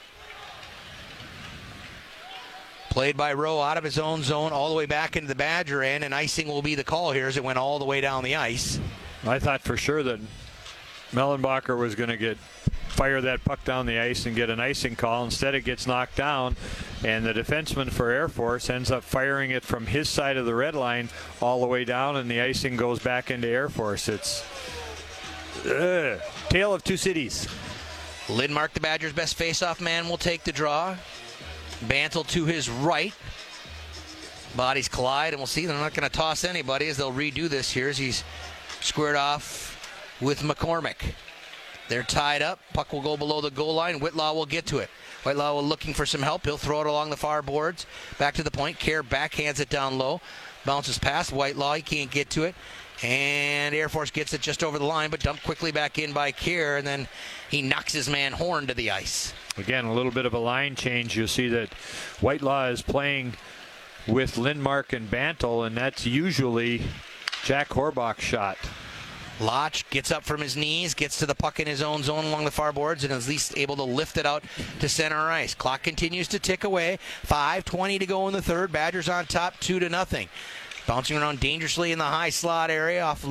Played by Rowe out of his own zone all the way back into the Badger end, and icing will be the call here as it went all the way down the ice. I thought for sure that Mellenbacher was going to get fire that puck down the ice and get an icing call. Instead, it gets knocked down, and the defenseman for Air Force ends up firing it from his side of the red line all the way down, and the icing goes back into Air Force. It's uh, tale of two cities. Lindmark, the Badgers' best face-off man, will take the draw. Bantle to his right. Bodies collide, and we'll see. They're not going to toss anybody as they'll redo this here as he's squared off with McCormick. They're tied up. Puck will go below the goal line. Whitlaw will get to it. Whitlaw will looking for some help. He'll throw it along the far boards. Back to the point. Kerr backhands it down low. Bounces past Whitelaw. He can't get to it. And Air Force gets it just over the line, but dumped quickly back in by Kerr, and then he knocks his man Horn to the ice. Again, a little bit of a line change. You'll see that Whitelaw is playing with Lindmark and Bantle, and that's usually Jack Horbach's shot. Lodge gets up from his knees, gets to the puck in his own zone along the far boards, and is at least able to lift it out to center ice. Clock continues to tick away. five twenty to go in the third. Badgers on top, two to nothing. Bouncing around dangerously in the high slot area off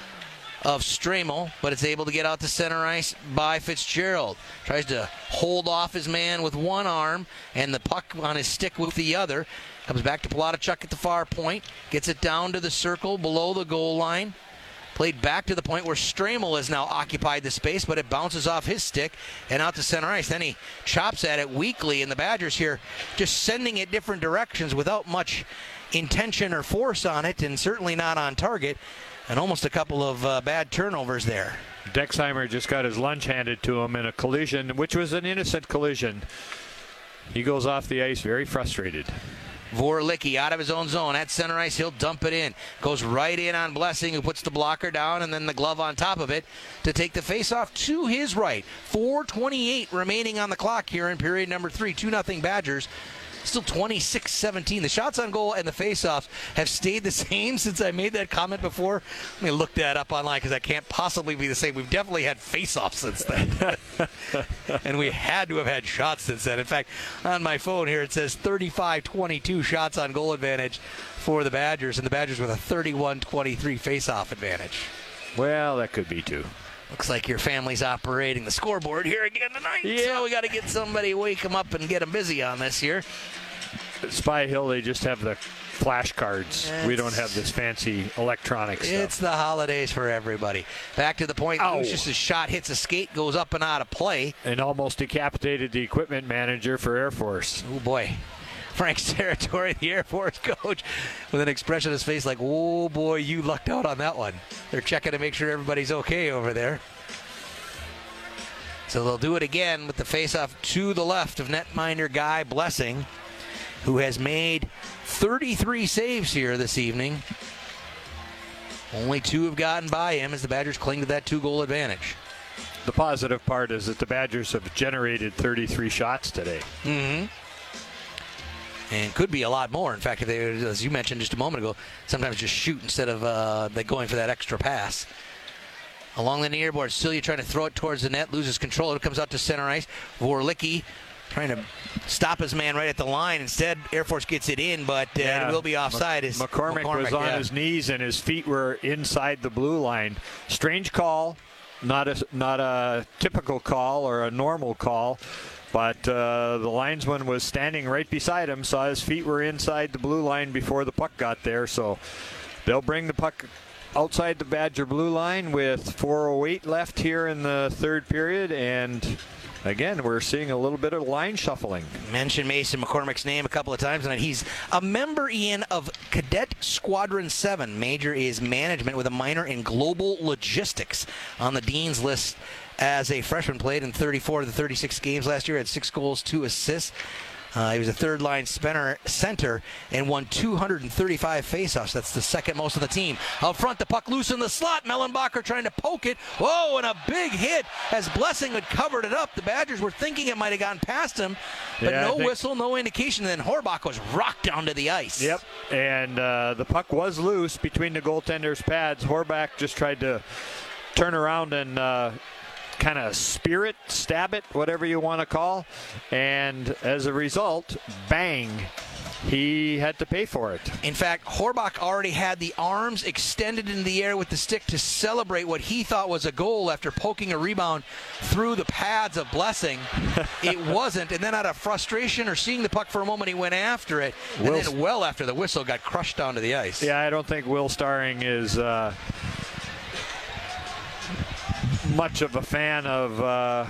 of Stramel, but it's able to get out to center ice by Fitzgerald. Tries to hold off his man with one arm, and the puck on his stick with the other. Comes back to Palatichuk at the far point. Gets it down to the circle below the goal line. Played back to the point where Stramel has now occupied the space, but it bounces off his stick and out to center ice. Then he chops at it weakly, and the Badgers here just sending it different directions without much intention or force on it, and certainly not on target, and almost a couple of uh, bad turnovers there. Dexheimer just got his lunch handed to him in a collision, which was an innocent collision. He goes off the ice very frustrated. Vorlicki out of his own zone at center ice. He'll dump it in. Goes right in on Blessing, who puts the blocker down and then the glove on top of it to take the faceoff to his right. four twenty-eight remaining on the clock here in period number three. two nothing Badgers. Still twenty-six seventeen. The shots on goal and the faceoffs have stayed the same since I made that comment before. Let me look that up online because that can't possibly be the same. We've definitely had faceoffs since then. And we had to have had shots since then. In fact, on my phone here it says thirty-five twenty-two shots on goal advantage for the Badgers, and the Badgers with a thirty-one twenty-three faceoff advantage. Well, that could be too. Looks like your family's operating the scoreboard here again tonight. Yeah, so we got to get somebody, wake them up and get them busy on this here. At Spy Hill, they just have the flashcards. It's, we don't have this fancy electronic stuff. It's the holidays for everybody. Back to the point. Lucius' shot hits a skate, goes up and out of play. And almost decapitated the equipment manager for Air Force. Oh, boy. Frank's territory, the Air Force coach, with an expression on his face like, oh, boy, you lucked out on that one. They're checking to make sure everybody's okay over there. So they'll do it again with the faceoff to the left of netminder Guy Blessing, who has made thirty-three saves here this evening. Only two have gotten by him as the Badgers cling to that two-goal advantage. The positive part is that the Badgers have generated thirty-three shots today. Mm-hmm. And could be a lot more. In fact, if they, as you mentioned just a moment ago, sometimes just shoot instead of uh, they going for that extra pass. Along the near board, Cilia trying to throw it towards the net, loses control. It comes out to center ice. Vorlicki trying to stop his man right at the line. Instead, Air Force gets it in, but uh, yeah. it will be offside. M- McCormick, McCormick was on yeah. his knees, and his feet were inside the blue line. Strange call. Not a, not a typical call or a normal call. But uh, the linesman was standing right beside him, saw his feet were inside the blue line before the puck got there. So They'll bring the puck outside the Badger blue line with four oh eight left here in the third period, and again, we're seeing a little bit of line shuffling. Mentioned Mason McCormick's name a couple of times tonight. He's a member, Ian, of Cadet Squadron seven. Major is management with a minor in global logistics. On the Dean's list as a freshman, played in thirty-four of the thirty-six games last year, had six goals, two assists. Uh, he was a third-line center and won two hundred thirty-five faceoffs. That's the second most of the team. Out front, the puck loose in the slot. Mellenbacher trying to poke it. Whoa, and a big hit as Blessing had covered it up. The Badgers were thinking it might have gone past him, but yeah, no think... whistle, no indication. And then Horbach was rocked down to the ice. Yep, and uh, the puck was loose between the goaltender's pads. Horbach just tried to turn around and uh, kind of spear it, stab it, whatever you want to call, and as a result, bang, he had to pay for it. In fact, Horbach already had the arms extended in the air with the stick to celebrate what he thought was a goal after poking a rebound through the pads of Blessing. It wasn't, and then out of frustration or seeing the puck for a moment, he went after it, and Will... then well after the whistle got crushed down to the ice. Yeah, I don't think Will Starring is uh, much of a fan of uh,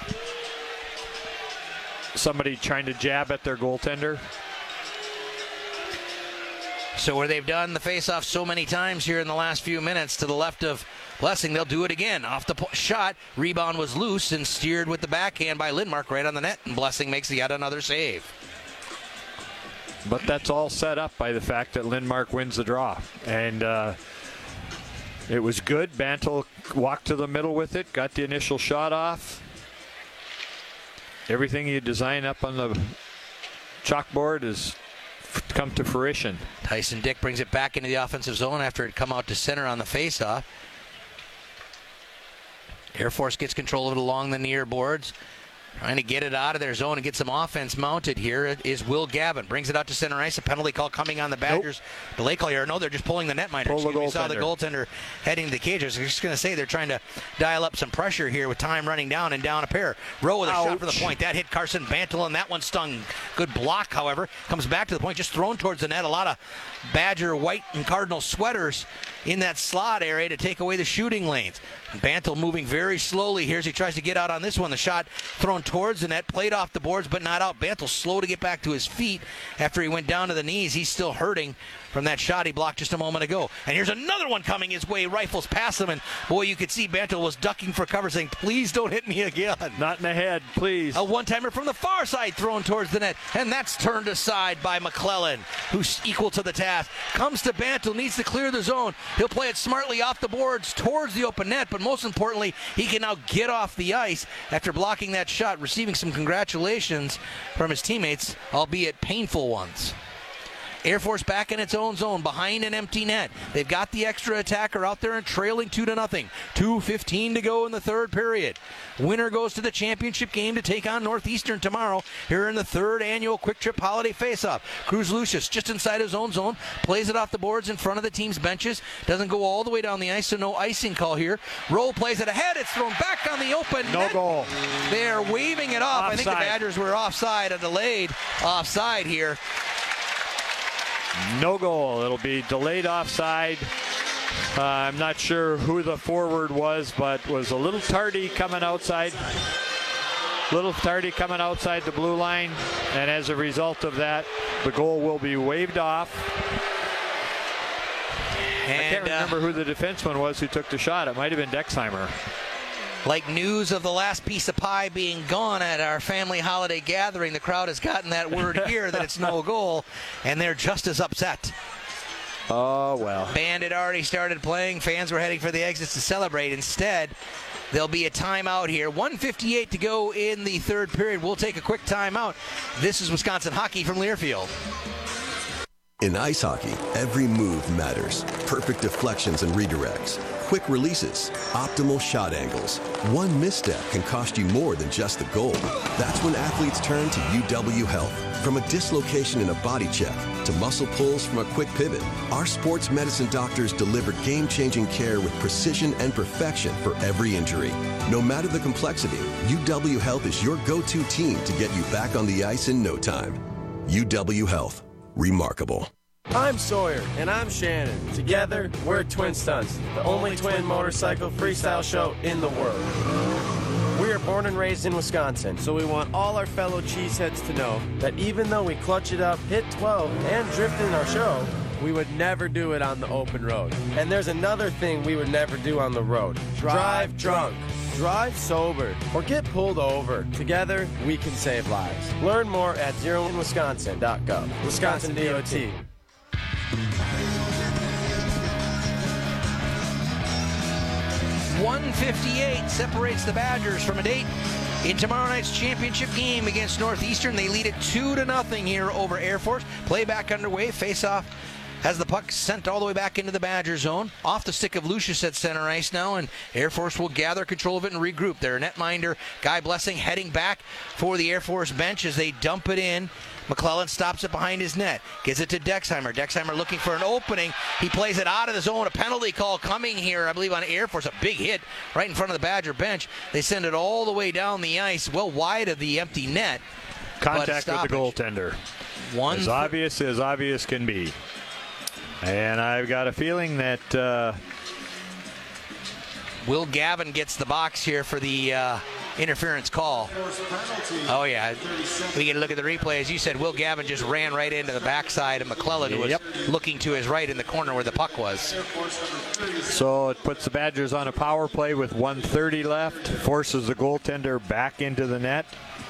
somebody trying to jab at their goaltender. So where they've done the face-off so many times here in the last few minutes to the left of Blessing, they'll do it again. Off the po- shot, rebound was loose and steered with the backhand by Lindmark right on the net, and Blessing makes yet another save. But that's all set up by the fact that Lindmark wins the draw. And uh, it was good. Bantle walked to the middle with it, got the initial shot off. Everything you design up on the chalkboard is come to fruition. Tyson Dick brings it back into the offensive zone after it come out to center on the faceoff. Air Force gets control of it along the near boards. Trying to get it out of their zone and get some offense mounted here is Will Gavin. Brings it out to center ice. A penalty call coming on the Badgers. Nope. Delay call here. No, they're just pulling the netminder. Pull the we saw the goaltender heading to the cage. I was just going to say they're trying to dial up some pressure here with time running down and down a pair. Rowe with a Ouch. shot for the point. That hit Carson Bantle, and that one stung. Good block, however. Comes back to the point, just thrown towards the net. A lot of Badger white and Cardinal sweaters in that slot area to take away the shooting lanes. Bantle moving very slowly here as he tries to get out on this one. The shot thrown towards the net, played off the boards, but not out. Bantle slow to get back to his feet after he went down to the knees. He's still hurting from that shot he blocked just a moment ago. And here's another one coming his way. Rifles past him, and boy, you could see Bantle was ducking for cover, saying, please don't hit me again. Not in the head, please. A one-timer from the far side thrown towards the net, and that's turned aside by McClellan, who's equal to the task. Comes to Bantle, needs to clear the zone. He'll play it smartly off the boards towards the open net, but most importantly, he can now get off the ice after blocking that shot, receiving some congratulations from his teammates, albeit painful ones. Air Force back in its own zone, behind an empty net. They've got the extra attacker out there and trailing two to nothing. two fifteen to go in the third period. Winner goes to the championship game to take on Northeastern tomorrow here in the third annual Quick Trip Holiday Faceoff. Cruz Lucius just inside his own zone, plays it off the boards in front of the team's benches. Doesn't go all the way down the ice, so no icing call here. Roll plays it ahead. It's thrown back on the open No net. goal. They're waving it off. Offside. I think the Badgers were offside, a delayed offside here. No goal. It'll be delayed offside. Uh, I'm not sure who the forward was, but was a little tardy coming outside. Little tardy coming outside the blue line, and as a result of that, the goal will be waved off. And, I can't remember uh, who the defenseman was who took the shot. It might have been Dexheimer. Like news of the last piece of pie being gone at our family holiday gathering, the crowd has gotten that word here that it's no goal, and they're just as upset. Oh, well. Band had already started playing. Fans were heading for the exits to celebrate. Instead, there'll be a timeout here. one fifty-eight to go in the third period. We'll take a quick timeout. This is Wisconsin Hockey from Learfield. In ice hockey, every move matters. Perfect deflections and redirects, quick releases, optimal shot angles. One misstep can cost you more than just the goal. That's when athletes turn to U W Health. From a dislocation in a body check to muscle pulls from a quick pivot, our sports medicine doctors deliver game-changing care with precision and perfection for every injury. No matter the complexity, U W Health is your go-to team to get you back on the ice in no time. U W Health. Remarkable. I'm Sawyer. And I'm Shannon. Together, we're Twin Stunts, the only twin motorcycle freestyle show in the world. We are born and raised in Wisconsin, so we want all our fellow cheeseheads to know that even though we clutch it up, hit twelve, and drift in our show, we would never do it on the open road. And there's another thing we would never do on the road. Drive drunk. Drive sober. Or get pulled over. Together, we can save lives. Learn more at zero in wisconsin dot gov. Wisconsin D O T. one fifty-eight separates the Badgers from a date in tomorrow night's championship game against Northeastern. They lead it two to nothing here over Air Force. Play back underway. Face off has the puck sent all the way back into the Badger zone. Off the stick of Lucius at center ice now, and Air Force will gather control of it and regroup. Their netminder, Guy Blessing, heading back for the Air Force bench as they dump it in. McClellan stops it behind his net. Gives it to Dexheimer. Dexheimer looking for an opening. He plays it out of the zone. A penalty call coming here, I believe, on Air Force. A big hit right in front of the Badger bench. They send it all the way down the ice, well wide of the empty net. Contact with the goaltender. One as th- obvious as obvious can be. And I've got a feeling that uh, Will Gavin gets the box here for the uh, interference call. Oh, yeah. We get a look at the replay. As you said, Will Gavin just ran right into the backside of McClellan, who was yep. looking to his right in the corner where the puck was. So it puts the Badgers on a power play with one thirty left, forces the goaltender back into the net.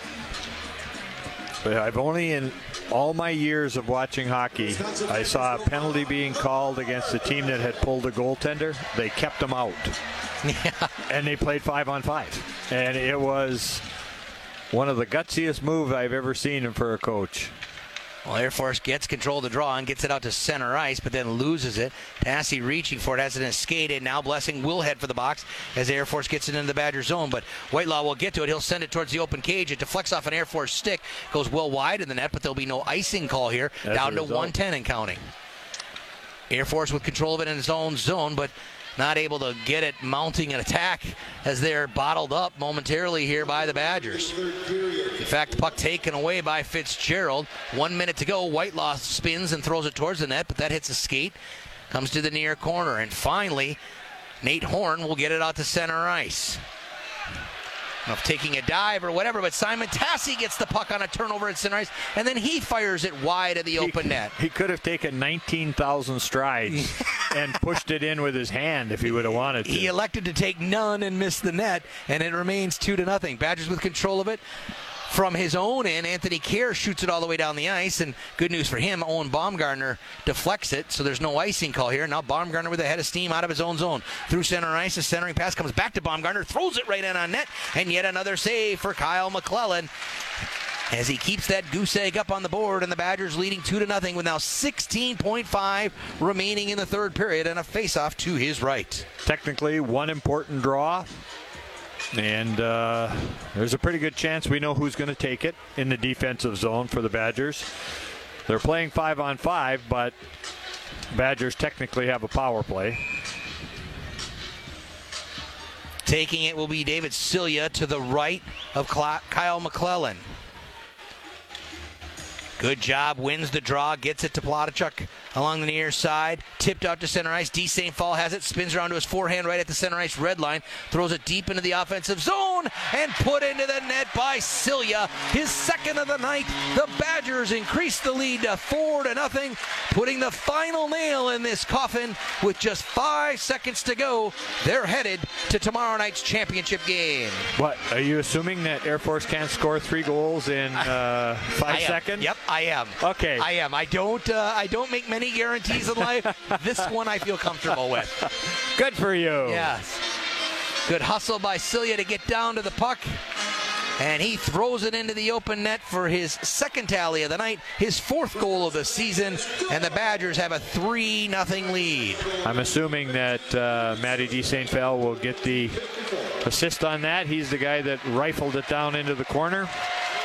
But I've only in all my years of watching hockey, I saw a penalty being called against a team that had pulled a goaltender. They kept him out. Yeah. And they played five on five. And it was one of the gutsiest moves I've ever seen for a coach. Well, Air Force gets control of the draw and gets it out to center ice, but then loses it. Tassi reaching for it, has it escaped. Now Blessing will head for the box as Air Force gets it into the Badger zone, but Whitelaw will get to it. He'll send it towards the open cage. It deflects off an Air Force stick, goes well wide in the net, but there'll be no icing call here. That's down to one ten and counting. Air Force with control of it in its own zone, but not able to get it mounting an attack as they're bottled up momentarily here by the Badgers. In fact, the puck taken away by Fitzgerald. One minute to go. Whitelaw spins and throws it towards the net, but that hits a skate. Comes to the near corner. And finally, Nate Horn will get it out to center ice. I don't know if taking a dive or whatever, but Simon Tassi gets the puck on a turnover at center ice, and then he fires it wide of the open he, net. He could have taken nineteen thousand strides and pushed it in with his hand if he would have wanted to. He elected to take none and miss the net, and it remains two to nothing. Badgers with control of it. From his own end, Anthony Kerr shoots it all the way down the ice, and good news for him, Owen Baumgartner deflects it, so there's no icing call here. Now Baumgartner with a head of steam out of his own zone. Through center ice, a centering pass comes back to Baumgartner, throws it right in on net, and yet another save for Kyle McClellan as he keeps that goose egg up on the board, and the Badgers leading two to nothing with now sixteen point five remaining in the third period, and a face-off to his right. Technically, one important draw. And uh, there's a pretty good chance we know who's going to take it in the defensive zone for the Badgers. They're playing five on five, but Badgers technically have a power play. Taking it will be David Cilia to the right of Kyle McClellan. Good job, wins the draw, gets it to Plotachuk along the near side, tipped out to center ice. D. Saint Paul has it, spins around to his forehand right at the center ice red line, throws it deep into the offensive zone, and put into the net by Cilia. His second of the night. The Badgers increase the lead to four to nothing, putting the final nail in this coffin with just five seconds to go. They're headed to tomorrow night's championship game. What, are you assuming that Air Force can't score three goals in uh, five seconds? Yep, I am. Okay. I am. I don't uh, I don't make many guarantees in life. This one I feel comfortable with. Good for you. Yes. Good hustle by Cilia to get down to the puck. And he throws it into the open net for his second tally of the night, his fourth goal of the season, and the Badgers have a three nothing lead. I'm assuming that uh, Matty D. Saint Fel will get the assist on that. He's the guy that rifled it down into the corner.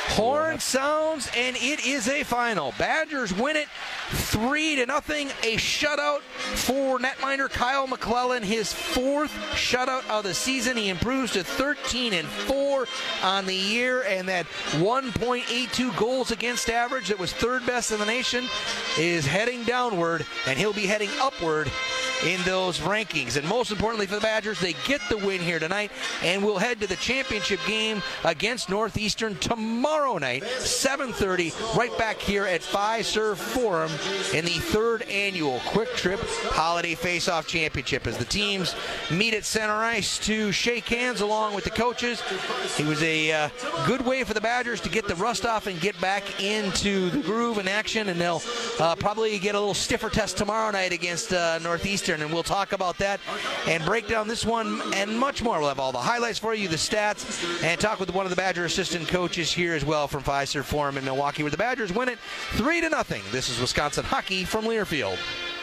Horn sounds, and it is a final. Badgers win it three to nothing. A shutout for netminder Kyle McClellan, his fourth shutout of the season. He improves to thirteen and four on the year, and that one point eight two goals against average that was third best in the nation is heading downward, and he'll be heading upward in those rankings. And most importantly for the Badgers, they get the win here tonight, and will head to the championship game against Northeastern tomorrow night, seven thirty, right back here at Fiserv Forum in the third annual Quick Trip Holiday Face-Off Championship, as the teams meet at center ice to shake hands along with the coaches. It was a uh, good way for the Badgers to get the rust off and get back into the groove and action, and they'll uh, probably get a little stiffer test tomorrow night against uh, Northeastern, and we'll talk about that and break down this one and much more. We'll have all the highlights for you, the stats, and talk with one of the Badger assistant coaches here as well from Fiserv Forum in Milwaukee, where the Badgers win it three to nothing. This is Wisconsin hockey from Learfield.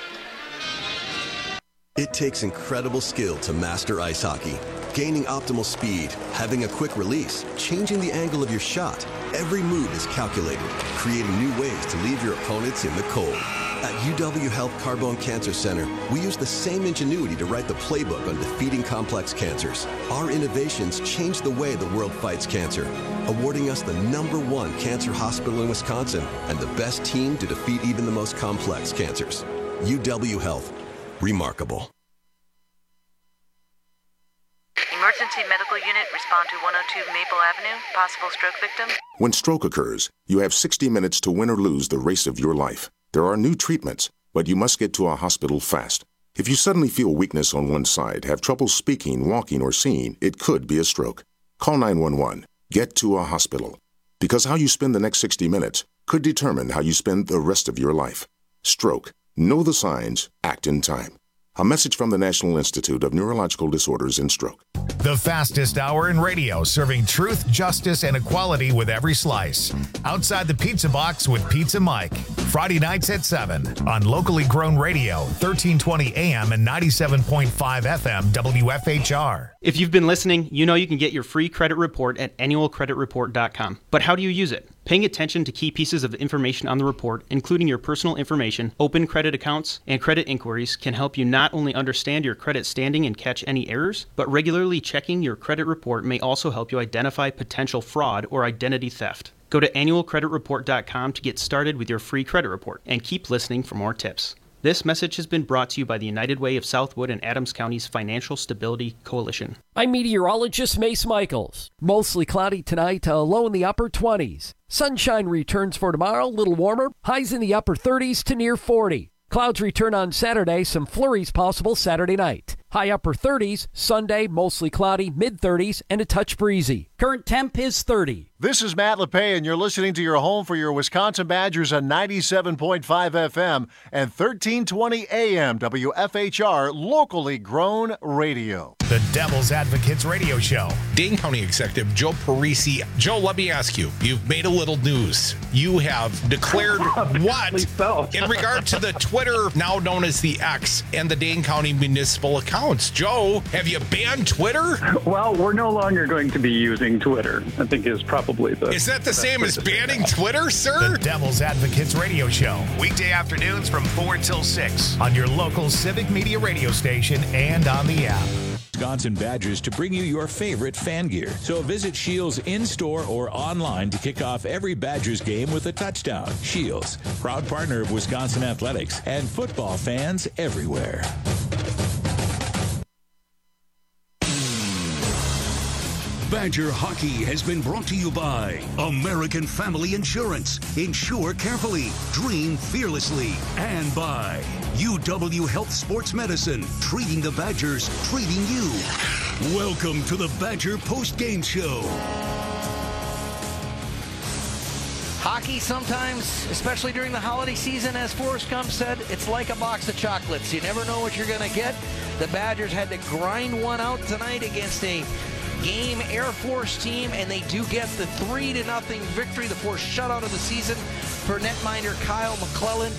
It takes incredible skill to master ice hockey. Gaining optimal speed, having a quick release, changing the angle of your shot. Every move is calculated, creating new ways to leave your opponents in the cold. At U W Health Carbone Cancer Center, we use the same ingenuity to write the playbook on defeating complex cancers. Our innovations change the way the world fights cancer, awarding us the number one cancer hospital in Wisconsin and the best team to defeat even the most complex cancers. U W Health. Remarkable. Emergency medical unit, respond to one oh two Maple Avenue. Possible stroke victim. When stroke occurs, you have sixty minutes to win or lose the race of your life. There are new treatments, but you must get to a hospital fast. If you suddenly feel weakness on one side, have trouble speaking, walking, or seeing, it could be a stroke. Call nine one one. Get to a hospital. Because how you spend the next sixty minutes could determine how you spend the rest of your life. Stroke. Know the signs. Act in time. A message from the National Institute of Neurological Disorders and Stroke. The fastest hour in radio, serving truth, justice, and equality with every slice. Outside the Pizza Box with Pizza Mike. Friday nights at seven on locally grown radio, thirteen twenty A M and ninety-seven point five F M W F H R. If you've been listening, you know you can get your free credit report at annual credit report dot com. But how do you use it? Paying attention to key pieces of information on the report, including your personal information, open credit accounts, and credit inquiries, can help you not only understand your credit standing and catch any errors, but regularly checking your credit report may also help you identify potential fraud or identity theft. Go to annual credit report dot com to get started with your free credit report, and keep listening for more tips. This message has been brought to you by the United Way of Southwood and Adams County's Financial Stability Coalition. I'm meteorologist Mace Michaels. Mostly cloudy tonight, a low in the upper twenties. Sunshine returns for tomorrow, a little warmer, highs in the upper thirties to near forty. Clouds return on Saturday, some flurries possible Saturday night. High upper thirties, Sunday, mostly cloudy, mid thirties, and a touch breezy. Current temp is thirty. This is Matt LePay, and you're listening to your home for your Wisconsin Badgers on ninety-seven point five F M and thirteen twenty A M W F H R, locally grown radio. The Devil's Advocates Radio Show. Dane County Executive Joe Parisi. Joe, let me ask you, you've made a little news. You have declared what so. in regard to the Twitter, now known as the X, and the Dane County municipal accounts. Joe, have you banned Twitter? Well, we're no longer going to be using Twitter, I think is probably the... Is that the same as banning Twitter, sir? The Devil's Advocates Radio Show. Weekday afternoons from four till six on your local Civic Media radio station and on the app. Wisconsin Badgers to bring you your favorite fan gear. So visit Shields in-store or online to kick off every Badgers game with a touchdown. Shields, proud partner of Wisconsin Athletics and football fans everywhere. Badger Hockey has been brought to you by American Family Insurance. Insure carefully, dream fearlessly. And by U W Health Sports Medicine, treating the Badgers, treating you. Welcome to the Badger Post-Game Show. Hockey sometimes, especially during the holiday season, as Forrest Gump said, it's like a box of chocolates. You never know what you're going to get. The Badgers had to grind one out tonight against a game Air Force team, and they do get the three to nothing victory, the fourth shutout of the season for netminder Kyle McClellan.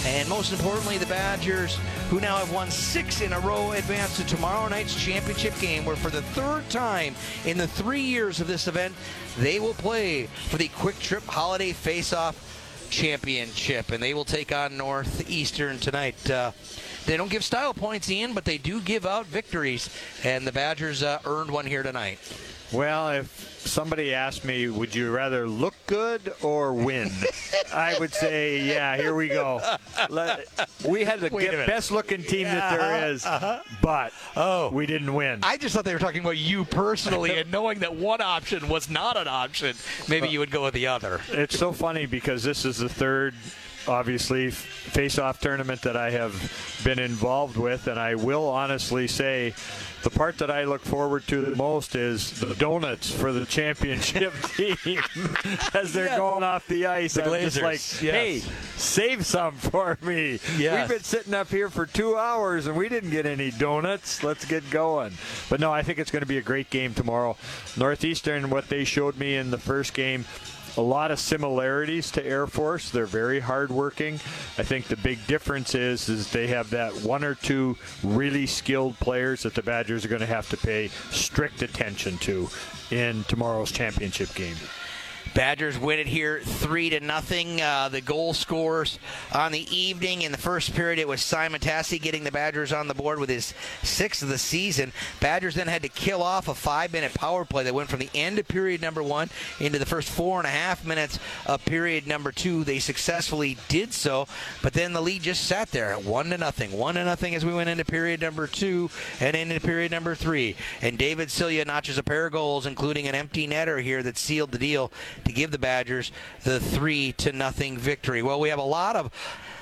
And most importantly, the Badgers, who now have won six in a row, advance to tomorrow night's championship game, where for the third time in the three years of this event, they will play for the Quick Trip Holiday Face-Off Championship, and they will take on Northeastern tonight. Uh, they don't give style points, Ian, but they do give out victories, and the Badgers uh, earned one here tonight. Well, if somebody asked me, would you rather look good or win? I would say, yeah, here we go. Let, we had the best-looking team yeah, that there is, uh-huh. but oh. we didn't win. I just thought they were talking about you personally, and knowing that one option was not an option, maybe you would go with the other. It's so funny because this is the third, obviously, face-off tournament that I have been involved with, and I will honestly say the part that I look forward to the most is the donuts for the championship team as they're yes. going off the ice. The I'm Glazers. just like, hey, yes. save some for me. Yes. We've been sitting up here for two hours and we didn't get any donuts. Let's get going. But no, I think it's going to be a great game tomorrow. Northeastern, what they showed me in the first game, a lot of similarities to Air Force. They're very hardworking. I think the big difference is, is they have that one or two really skilled players that the Badgers are going to have to pay strict attention to in tomorrow's championship game. Badgers win it here three to nothing. Uh, the goal scorers on the evening. In the first period, it was Simon Tassi getting the Badgers on the board with his sixth of the season. Badgers then had to kill off a five-minute power play that went from the end of period number one into the first four and a half minutes of period number two. They successfully did so, but then the lead just sat there at one to nothing. One to nothing as we went into period number two and into period number three. And David Cilia notches a pair of goals, including an empty netter here that sealed the deal to give the Badgers the three to nothing victory. Well, we have a lot of